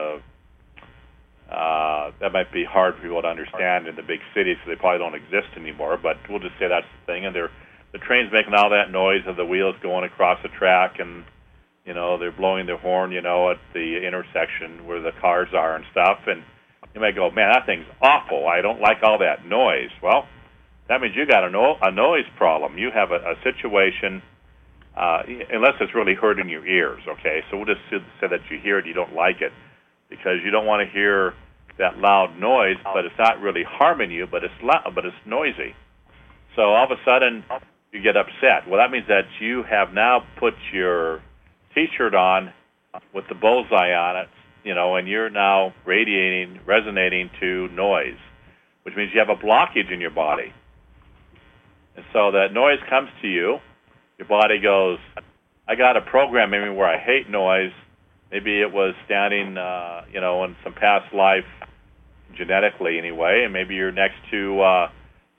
That might be hard for people to understand in the big cities, because they probably don't exist anymore. But we'll just say that's the thing. And the train's making all that noise of the wheels going across the track, and they're blowing their horn, at the intersection where the cars are and stuff. And you might go, man, that thing's awful. I don't like all that noise. Well, that means you got a noise problem. You have a situation, unless it's really hurting your ears, okay? So we'll just say that you hear it, you don't like it, because you don't want to hear that loud noise, but it's not really harming you, but it's loud, but it's noisy. So all of a sudden, you get upset. Well, that means that you have now put your T-shirt on with the bullseye on it, and you're now resonating to noise, which means you have a blockage in your body. And so that noise comes to you. Your body goes, I got a program maybe where I hate noise. Maybe it was standing, in some past life, genetically anyway, and maybe you're next to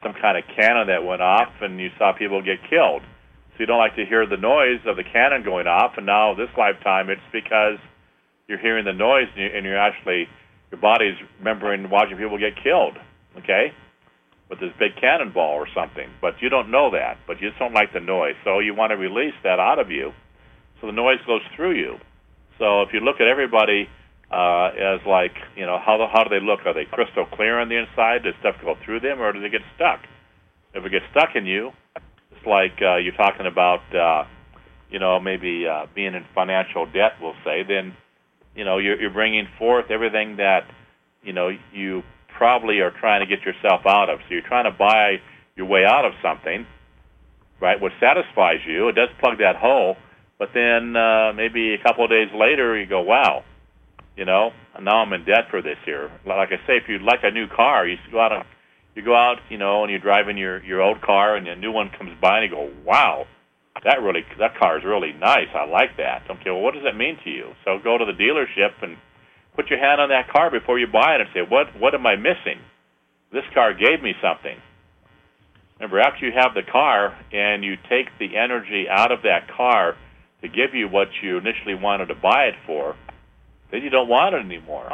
some kind of cannon that went off, and you saw people get killed. So you don't like to hear the noise of the cannon going off, and now this lifetime it's because you're hearing the noise, and you're actually, your body's remembering watching people get killed, okay, with this big cannonball or something. But you don't know that, but you just don't like the noise. So you want to release that out of you so the noise goes through you. So if you look at everybody as like, you know, how do they look? Are they crystal clear on the inside? Does stuff go through them, or do they get stuck? If it gets stuck in you, it's like you're talking about, you know, maybe being in financial debt, we'll say, then, you know, you're bringing forth everything that, you know, you probably are trying to get yourself out of. So you're trying to buy your way out of something, right, what satisfies you. It does plug that hole, but then maybe a couple of days later you go, wow, you know, now I'm in debt for this here. Like I say, if you like a new car, you go out, you know, and you're driving your old car, and a new one comes by, and you go, wow, that car is really nice. I like that. Okay, well, what does that mean to you? So go to the dealership and put your hand on that car before you buy it and say, what am I missing? This car gave me something. Remember, after you have the car and you take the energy out of that car to give you what you initially wanted to buy it for, then you don't want it anymore.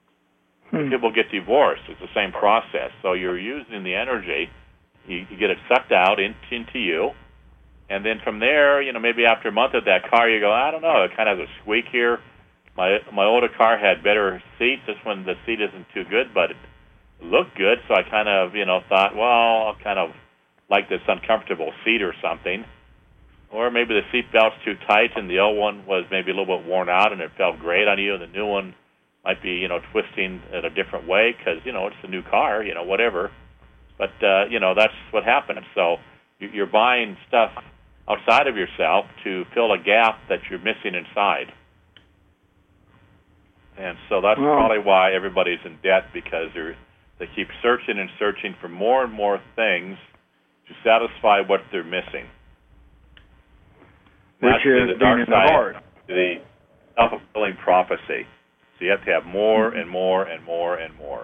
People get divorced. It's the same process. So you're using the energy, you get it sucked out into you, and then from there, you know, maybe after a month of that car, you go, I don't know, it kind of has a squeak here. My older car had better seats. This one, the seat isn't too good, but it looked good, so I kind of, you know, thought, well, I'll kind of like this uncomfortable seat or something. Or maybe the seat belt's too tight, and the old one was maybe a little bit worn out, and it felt great on you, and the new one might be, you know, twisting in a different way because, you know, it's a new car, you know, whatever. But, you know, that's what happens. So you're buying stuff outside of yourself to fill a gap that you're missing inside. And so that's probably why everybody's in debt, because they keep searching and searching for more and more things to satisfy what they're missing. Which is the dark in the side, heart. the self-fulfilling prophecy. So you have to have more and more and more and more.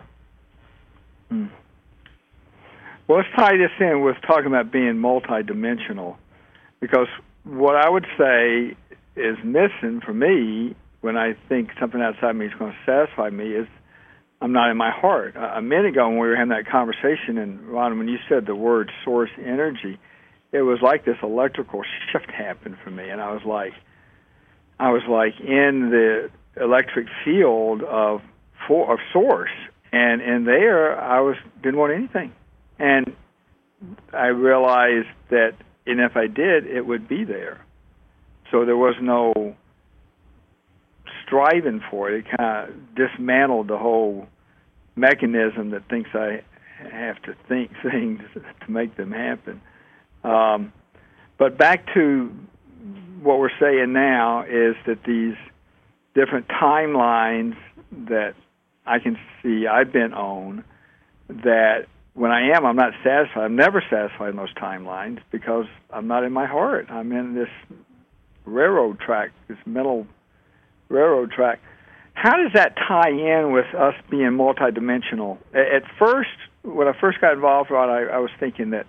Well, let's tie this in with talking about being multidimensional, because what I would say is missing for me when I think something outside me is going to satisfy me is I'm not in my heart. A minute ago when we were having that conversation, and Ron, when you said the word source energy, it was like this electrical shift happened for me, and I was like in the electric field of source, and in there I didn't want anything, and I realized that, and if I did, it would be there. So there was no striving for it. It kind of dismantled the whole mechanism that thinks I have to think things to make them happen. But back to what we're saying now is that these different timelines that I can see I've been on, that when I'm not satisfied. I'm never satisfied in those timelines because I'm not in my heart. I'm in this railroad track, this mental railroad track. How does that tie in with us being multidimensional? At first, when I first got involved, Rod, I was thinking that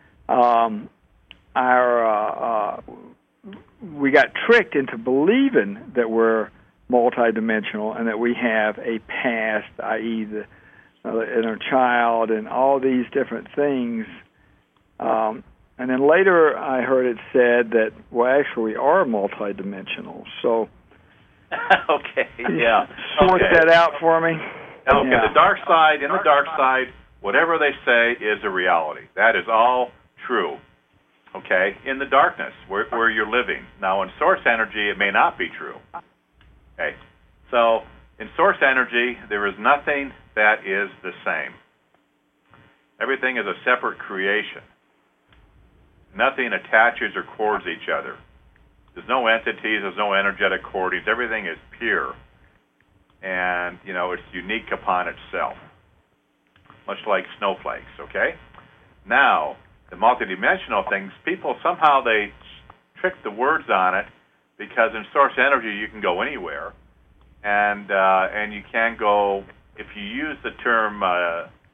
we got tricked into believing that we're multidimensional and that we have a past, i.e. the inner child and all these different things. And then later I heard it said that, well, actually we are multidimensional. So, okay, yeah. Sort that out for me. Okay, yeah. In the dark side, whatever they say is a reality. That is all true. Okay, in the darkness, where you're living. Now, in source energy, it may not be true. Okay, so in source energy, there is nothing that is the same. Everything is a separate creation. Nothing attaches or cords each other. There's no entities, there's no energetic cordings. Everything is pure. And, it's unique upon itself. Much like snowflakes, okay? Now, the multidimensional things, people somehow they trick the words on it, because in source energy you can go anywhere. And you can go, if you use the term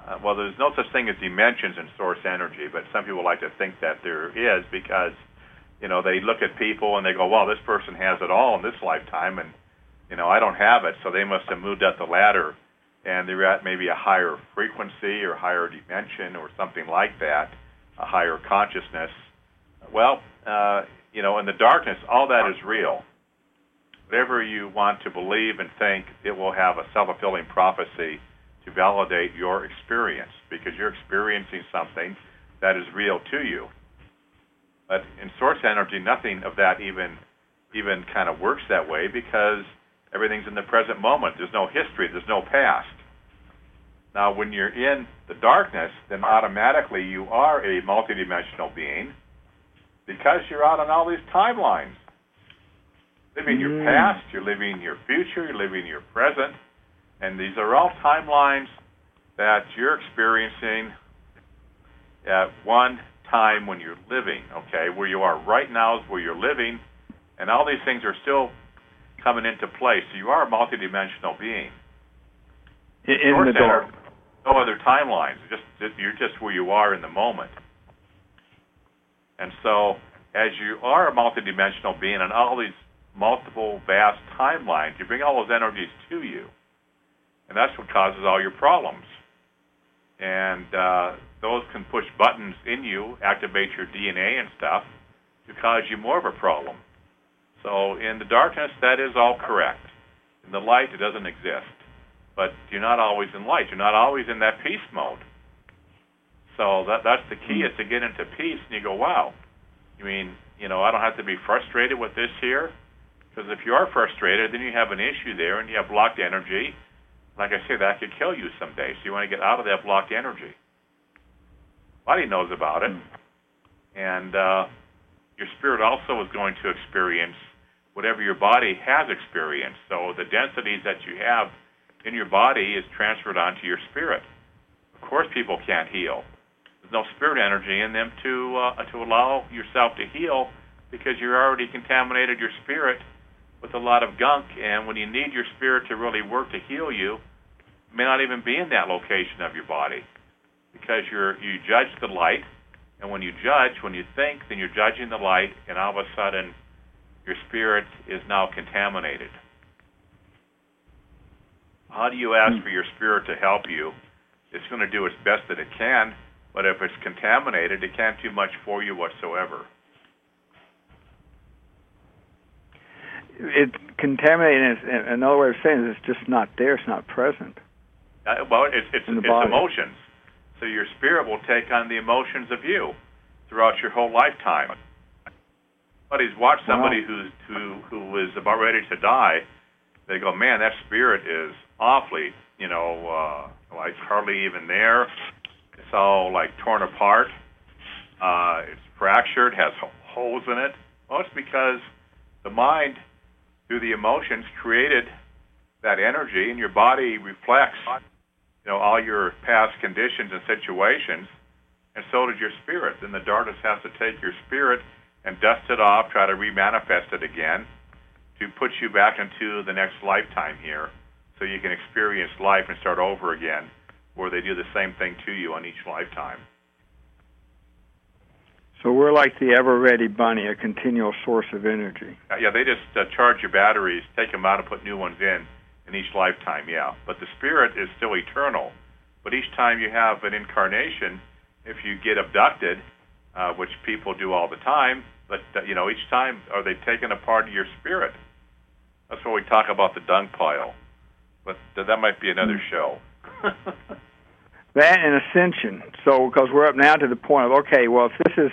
well, there's no such thing as dimensions in source energy, but some people like to think that there is because, they look at people and they go, well, this person has it all in this lifetime, and, I don't have it, so they must have moved up the ladder, and they're at maybe a higher frequency or higher dimension or something like that, a higher consciousness. Well, in the darkness, all that is real. Whatever you want to believe and think, it will have a self-fulfilling prophecy to validate your experience because you're experiencing something that is real to you. But in source energy, nothing of that even kind of works that way because everything's in the present moment. There's no history. There's no past. Now, when you're in the darkness, then automatically you are a multidimensional being because you're out on all these timelines. Living your past, you're living your future, you're living your present, and these are all timelines that you're experiencing at one time when you're living, okay? Where you are right now is where you're living, and all these things are still coming into play. So you are a multidimensional being. In the dark. No other timelines. You're just where you are in the moment. And so as you are a multidimensional being on all these multiple vast timelines, you bring all those energies to you. And that's what causes all your problems. And those can push buttons in you, activate your DNA and stuff, to cause you more of a problem. So in the darkness, that is all correct. In the light, it doesn't exist. But you're not always in light. You're not always in that peace mode. So that's the key, is to get into peace, and you go, wow, I don't have to be frustrated with this here? Because if you are frustrated, then you have an issue there, and you have blocked energy. Like I said, that could kill you someday. So you want to get out of that blocked energy. Body knows about it. And your spirit also is going to experience whatever your body has experienced. So the densities that you have in your body is transferred onto your spirit. Of course, people can't heal. There's no spirit energy in them to allow yourself to heal because you're already contaminated your spirit with a lot of gunk, and when you need your spirit to really work to heal you, it may not even be in that location of your body because you judge the light, and when you think, then you're judging the light, and all of a sudden your spirit is now contaminated. How do you ask for your spirit to help you? It's going to do its best that it can, but if it's contaminated, it can't do much for you whatsoever. It's contaminated. Another way of saying it is it's just not there. It's not present. It's emotions. So your spirit will take on the emotions of you throughout your whole lifetime. But he's watched somebody who is about ready to die. They go, man, that spirit is awfully, like hardly even there. It's all like torn apart. It's fractured, has holes in it. Well, it's because the mind, through the emotions, created that energy, and your body reflects, all your past conditions and situations, and so did your spirit. Then the darkness has to take your spirit and dust it off, try to remanifest it again, to put you back into the next lifetime here, so you can experience life and start over again, where they do the same thing to you on each lifetime. So we're like the ever-ready bunny, a continual source of energy. Yeah, they just charge your batteries, take them out, and put new ones in each lifetime, yeah. But the spirit is still eternal. But each time you have an incarnation, if you get abducted, which people do all the time, but, each time are they taking a part of your spirit? That's why we talk about the dung pile. But that might be another show. That and ascension. So, because we're up now to the point of, okay, well, if this is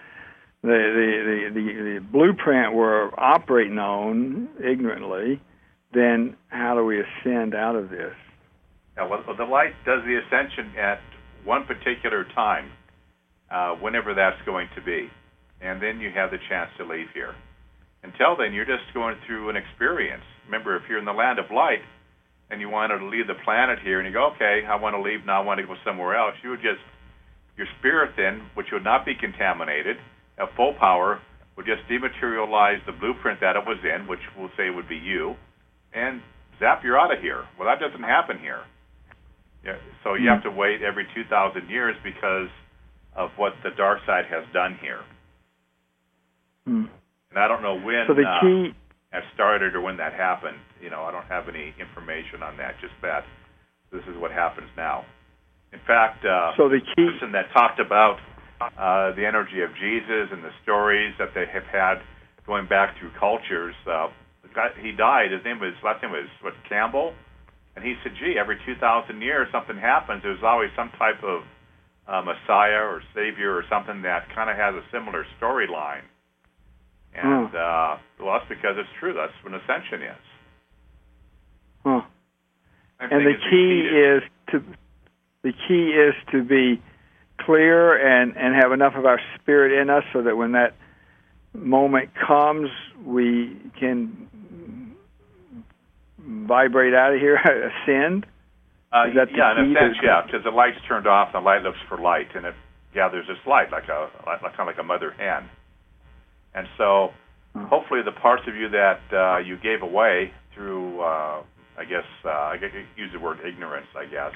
the blueprint we're operating on ignorantly, then how do we ascend out of this? Yeah, well, the light does the ascension at one particular time, whenever that's going to be. And then you have the chance to leave here. Until then, you're just going through an experience. Remember, if you're in the land of light and you wanted to leave the planet here and you go, okay, I want to leave now, I want to go somewhere else, you would just, your spirit then, which would not be contaminated, have full power, would just dematerialize the blueprint that it was in, which we'll say would be you, and zap, you're out of here. Well, that doesn't happen here. Yeah, so you have to wait every 2,000 years because of what the dark side has done here. And I don't know when that started or when that happened. You know, I don't have any information on that, just that this is what happens now. In fact, the person that talked about the energy of Jesus and the stories that they have had going back through cultures, the guy, he died. His last name was Campbell, and he said, "Gee, every 2,000 years something happens. There's always some type of Messiah or Savior or something that kind of has a similar storyline." And well, that's because it's true. That's what ascension is. And the key is to be clear and have enough of our spirit in us so that when that moment comes, we can vibrate out of here, ascend. In a sense, yeah, because the light's turned off, and the light looks for light, and it gathers its light like kind of like a mother hen. And so, hopefully, the parts of you that you gave away through, I guess I use the word ignorance. I guess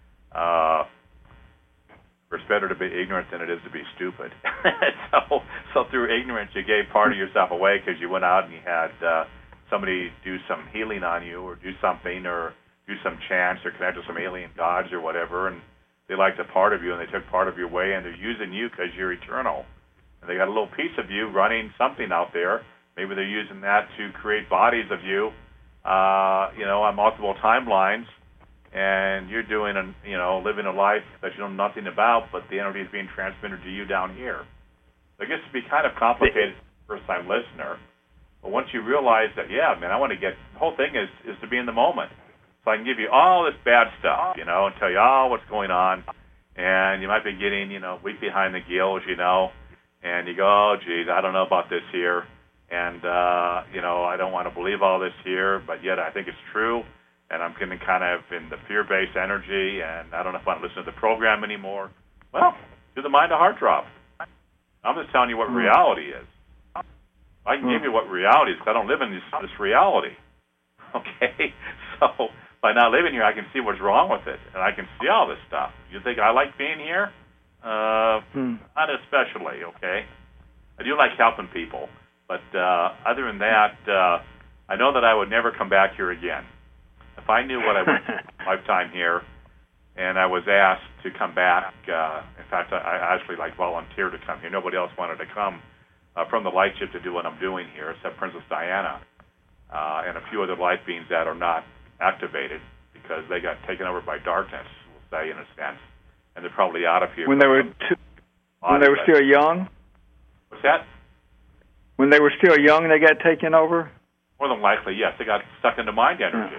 it's better to be ignorant than it is to be stupid. so through ignorance, you gave part of yourself away because you went out and you had somebody do some healing on you, or do something, or do some chants, or connect with some alien gods or whatever, and they liked a part of you, and they took part of you away, and they're using you because you're eternal. And they got a little piece of you running something out there. Maybe they're using that to create bodies of you, on multiple timelines, and you're doing, living a life that you know nothing about, but the energy is being transmitted to you down here. So it gets to be kind of complicated for a first-time listener. But once you realize that, I want to the whole thing is to be in the moment. So I can give you all this bad stuff, and tell you all what's going on, and you might be getting, weak behind the gills, and you go, oh, geez, I don't know about this here, and, I don't want to believe all this here, but yet I think it's true, and I'm getting kind of in the fear-based energy, and I don't know if I want to listen to the program anymore. Well, do the mind-to-heart drop. I'm just telling you what reality is. I can give you what reality is because I don't live in this reality. Okay? So by not living here, I can see what's wrong with it, and I can see all this stuff. You think I like being here? Not especially, okay? I do like helping people, but other than that, I know that I would never come back here again. If I knew what I went through in my lifetime here, and I was asked to come back, in fact, I actually volunteered to come here. Nobody else wanted to come from the light ship to do what I'm doing here, except Princess Diana and a few other light beings that are not activated because they got taken over by darkness, we'll say, in a sense, and they're probably out of here. When they were still young? What's that? When they were still young, they got taken over? More than likely, yes. They got stuck into mind energy.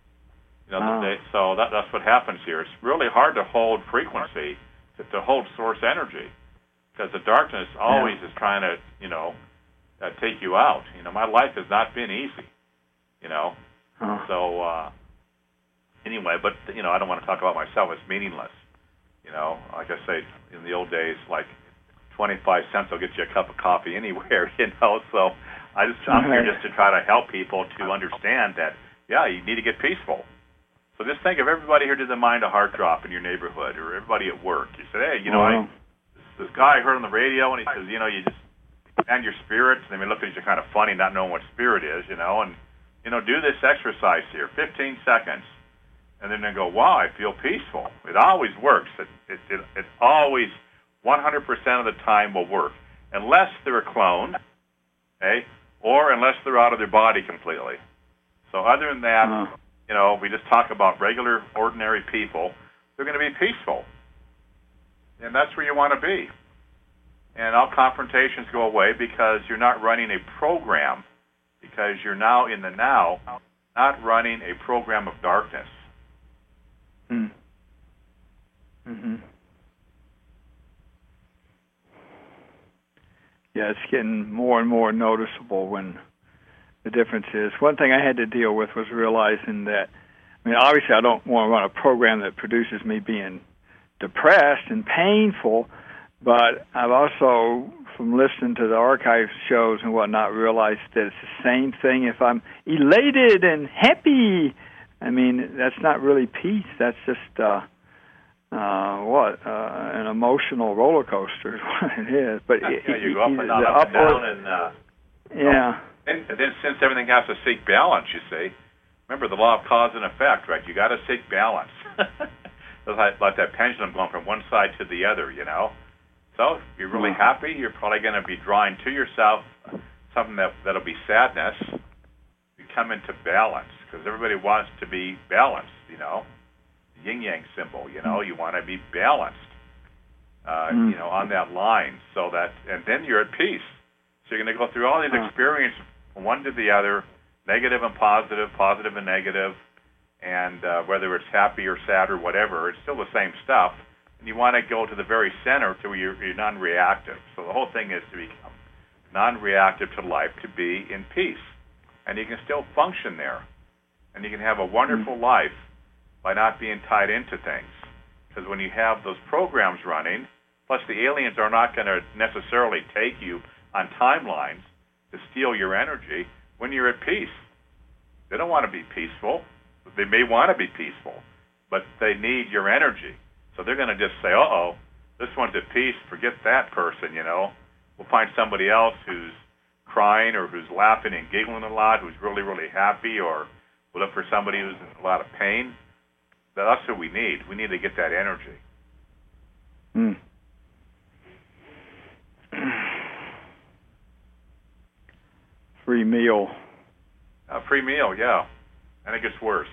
So that's what happens here. It's really hard to hold frequency, to hold source energy, because the darkness always is trying to, take you out. My life has not been easy, So, anyway, but, I don't want to talk about myself. It's meaningless. Like I say, in the old days, 25 cents will get you a cup of coffee anywhere, So I'm here just to try to help people to understand that, you need to get peaceful. So just think of everybody here did the mind-to-heart drop in your neighborhood, or everybody at work. You said, hey, this guy I heard on the radio, and he says, you just expand your spirits. And they look at you kind of funny, not knowing what spirit is, and, do this exercise here, 15 seconds. And then they go, wow, I feel peaceful. It always works. It always, 100% of the time will work, unless they're a clone, okay, or unless they're out of their body completely. So other than that, we just talk about regular, ordinary people. They're going to be peaceful. And that's where you want to be. And all confrontations go away because you're not running a program, because you're now in the now, not running a program of darkness. Yeah, it's getting more and more noticeable when the difference is. One thing I had to deal with was realizing that, obviously I don't want to run a program that produces me being depressed and painful, but I've also, from listening to the archive shows and whatnot, realized that it's the same thing if I'm elated and happy. That's not really peace. That's just an emotional roller coaster is what it is. But you go up and down, up and down, and yeah. And then since everything has to seek balance, you see, remember the law of cause and effect, right? You got to seek balance. It's like that pendulum going from one side to the other, you know. So if you're really happy, you're probably going to be drawing to yourself something that'll be sadness. You come into balance because everybody wants to be balanced, you know. Yin-yang symbol, you know, you want to be balanced, you know, on that line, so that, and then you're at peace. So you're going to go through all these experiences from one to the other, negative and positive, positive and negative, and whether it's happy or sad or whatever, it's still the same stuff. And you want to go to the very center to where you're non-reactive. So the whole thing is to become non-reactive to life, to be in peace. And you can still function there. And you can have a wonderful life by not being tied into things. Because when you have those programs running, plus the aliens are not going to necessarily take you on timelines to steal your energy when you're at peace. They don't want to be peaceful. They may want to be peaceful, but they need your energy. So they're going to just say, uh-oh, this one's at peace, forget that person, you know. We'll find somebody else who's crying or who's laughing and giggling a lot, who's really, really happy, or we'll look for somebody who's in a lot of pain. That's what we need. We need to get that energy. Free meal. Free meal, yeah. And it gets worse.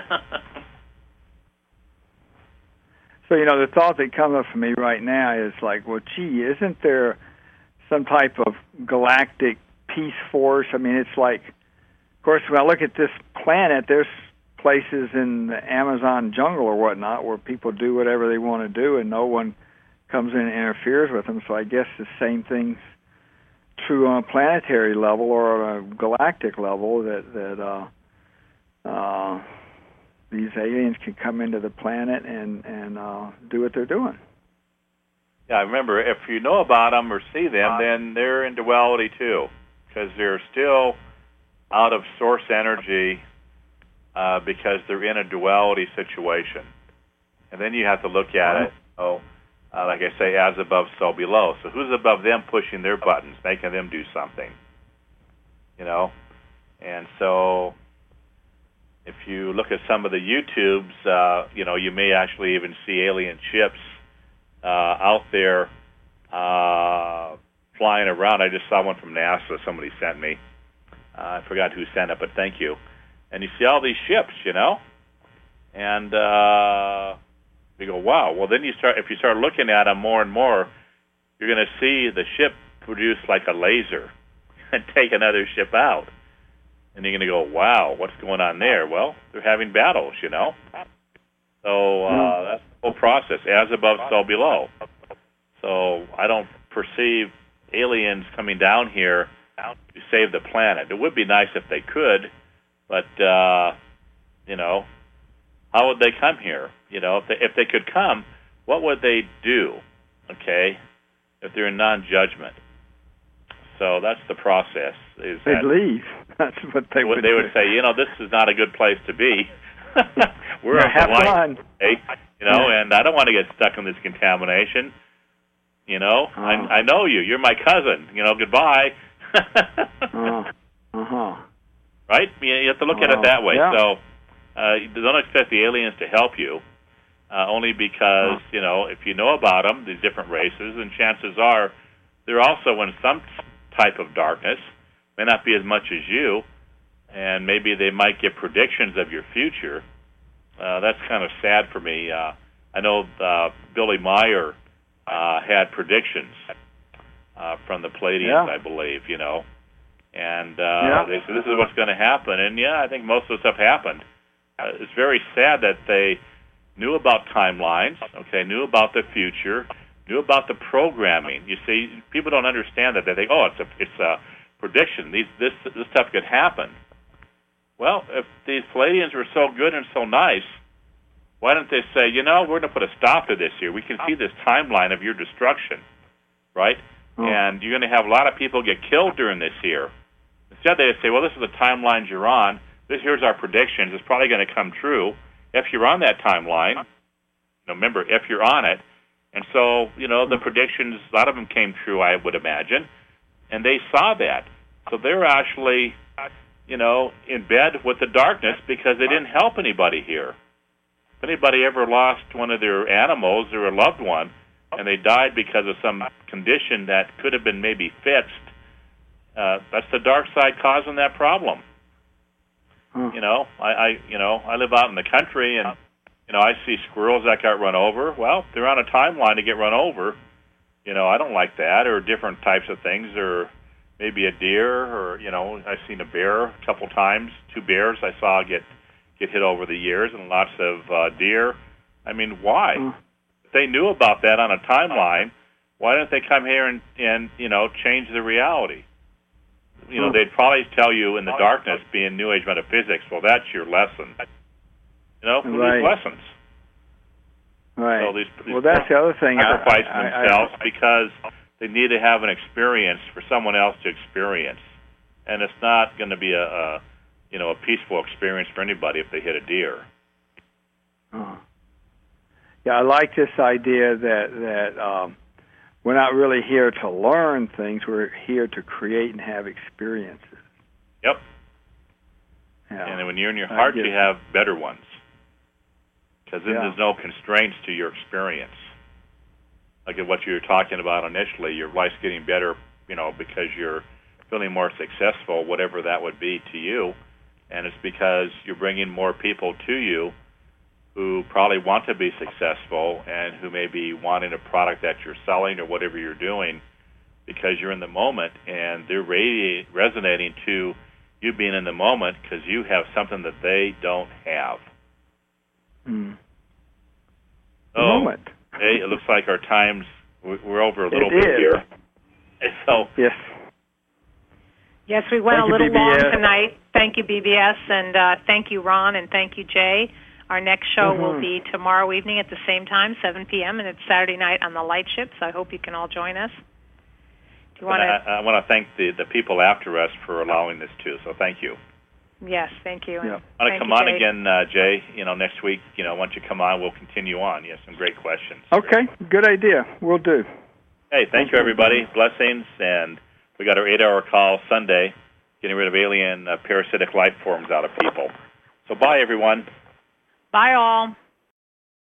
So, you know, the thought that comes up for me right now is like, well, gee, isn't there some type of galactic peace force? I mean, it's like, of course, when I look at this planet, there's places in the Amazon jungle or whatnot where people do whatever they want to do and no one comes in and interferes with them. So I guess the same thing's true on a planetary level or on a galactic level, that these aliens can come into the planet and do what they're doing. Yeah, remember, if you know about them or see them, then they're in duality too, because they're still out of source energy because they're in a duality situation. And then you have to look at it, like I say, as above, so below. So who's above them pushing their buttons, making them do something? You know? And so if you look at some of the YouTubes, you know, you may actually even see alien ships out there flying around. I just saw one from NASA somebody sent me. I forgot who sent it, but thank you. And you see all these ships, you know? And you go, wow. Well, then if you start looking at them more and more, you're going to see the ship produce like a laser and take another ship out. And you're going to go, wow, what's going on there? Well, they're having battles, you know? So that's the whole process, as above, so below. So I don't perceive aliens coming down here to save the planet. It would be nice if they could, but, you know, how would they come here? You know, if they could come, what would they do, okay, if they're in non-judgment? So that's the process. They'd leave. That's what they would do. They would say, you know, this is not a good place to be. We're on have the line, fun. okay? You know, and I don't want to get stuck in this contamination. You know, I know you. You're my cousin. You know, goodbye. Right? You have to look at it that way. Yeah. So don't expect the aliens to help you, only because, you know, if you know about them, these different races, and chances are they're also in some type of darkness, may not be as much as you, and maybe they might get predictions of your future. That's kind of sad for me. I know Billy Meyer had predictions from the Pleiadians, I believe, you know. And they said, this is what's going to happen. And, yeah, I think most of the stuff happened. It's very sad that they knew about timelines, okay, knew about the future, knew about the programming. You see, people don't understand that. They think, oh, it's a prediction. This stuff could happen. Well, if these Pleiadians were so good and so nice, why don't they say, you know, we're going to put a stop to this here. We can see this timeline of your destruction, right? And you're going to have a lot of people get killed during this year. Instead, they say, well, this is the timelines you're on. Here's our predictions. It's probably going to come true. If you're on that timeline, remember, if you're on it. And so, the predictions, a lot of them came true, I would imagine, and they saw that. So they're actually, in bed with the darkness because they didn't help anybody here. If anybody ever lost one of their animals or a loved one, and they died because of some condition that could have been maybe fixed, that's the dark side causing that problem. I live out in the country, and I see squirrels that got run over. Well, they're on a timeline to get run over. I don't like that, or different types of things, or maybe a deer, or I've seen a bear a couple times. 2 bears I saw get hit over the years, and lots of deer. I mean, why? If they knew about that on a timeline, why didn't they come here and change the reality? They'd probably tell you in the darkness, being New Age metaphysics, well, that's your lesson. Who Right. needs lessons? Right. So these well, that's the other thing. sacrifice themselves because they need to have an experience for someone else to experience, and it's not going to be a peaceful experience for anybody if they hit a deer. Yeah, I like this idea that we're not really here to learn things; we're here to create and have experiences. Yep. Yeah. And when you're in your heart, you have better ones. Because then there's no constraints to your experience. Like what you were talking about initially, your life's getting better, because you're feeling more successful, whatever that would be to you. And it's because you're bringing more people to you who probably want to be successful and who may be wanting a product that you're selling or whatever you're doing because you're in the moment, and they're resonating to you being in the moment because you have something that they don't have. Moment. Hey, it looks like our time's we're over a little bit here. So yes, we went thank a little you, long BBS. tonight. Thank you, BBS, and thank you, Ron, and thank you, Jay. Our next show will be tomorrow evening at the same time, 7 p.m., and it's Saturday night on the Lightship. So I hope you can all join us. Do you want to? I want to thank the people after us for allowing this too. So thank you. Yes, thank you. Yeah. I want to come on again, Jay. Next week. Once you come on, we'll continue on. You have some great questions. Okay, good idea. We'll do. Hey, thank you, everybody. Blessings, and we got our 8-hour call Sunday, getting rid of alien parasitic life forms out of people. So bye, everyone. Bye, all.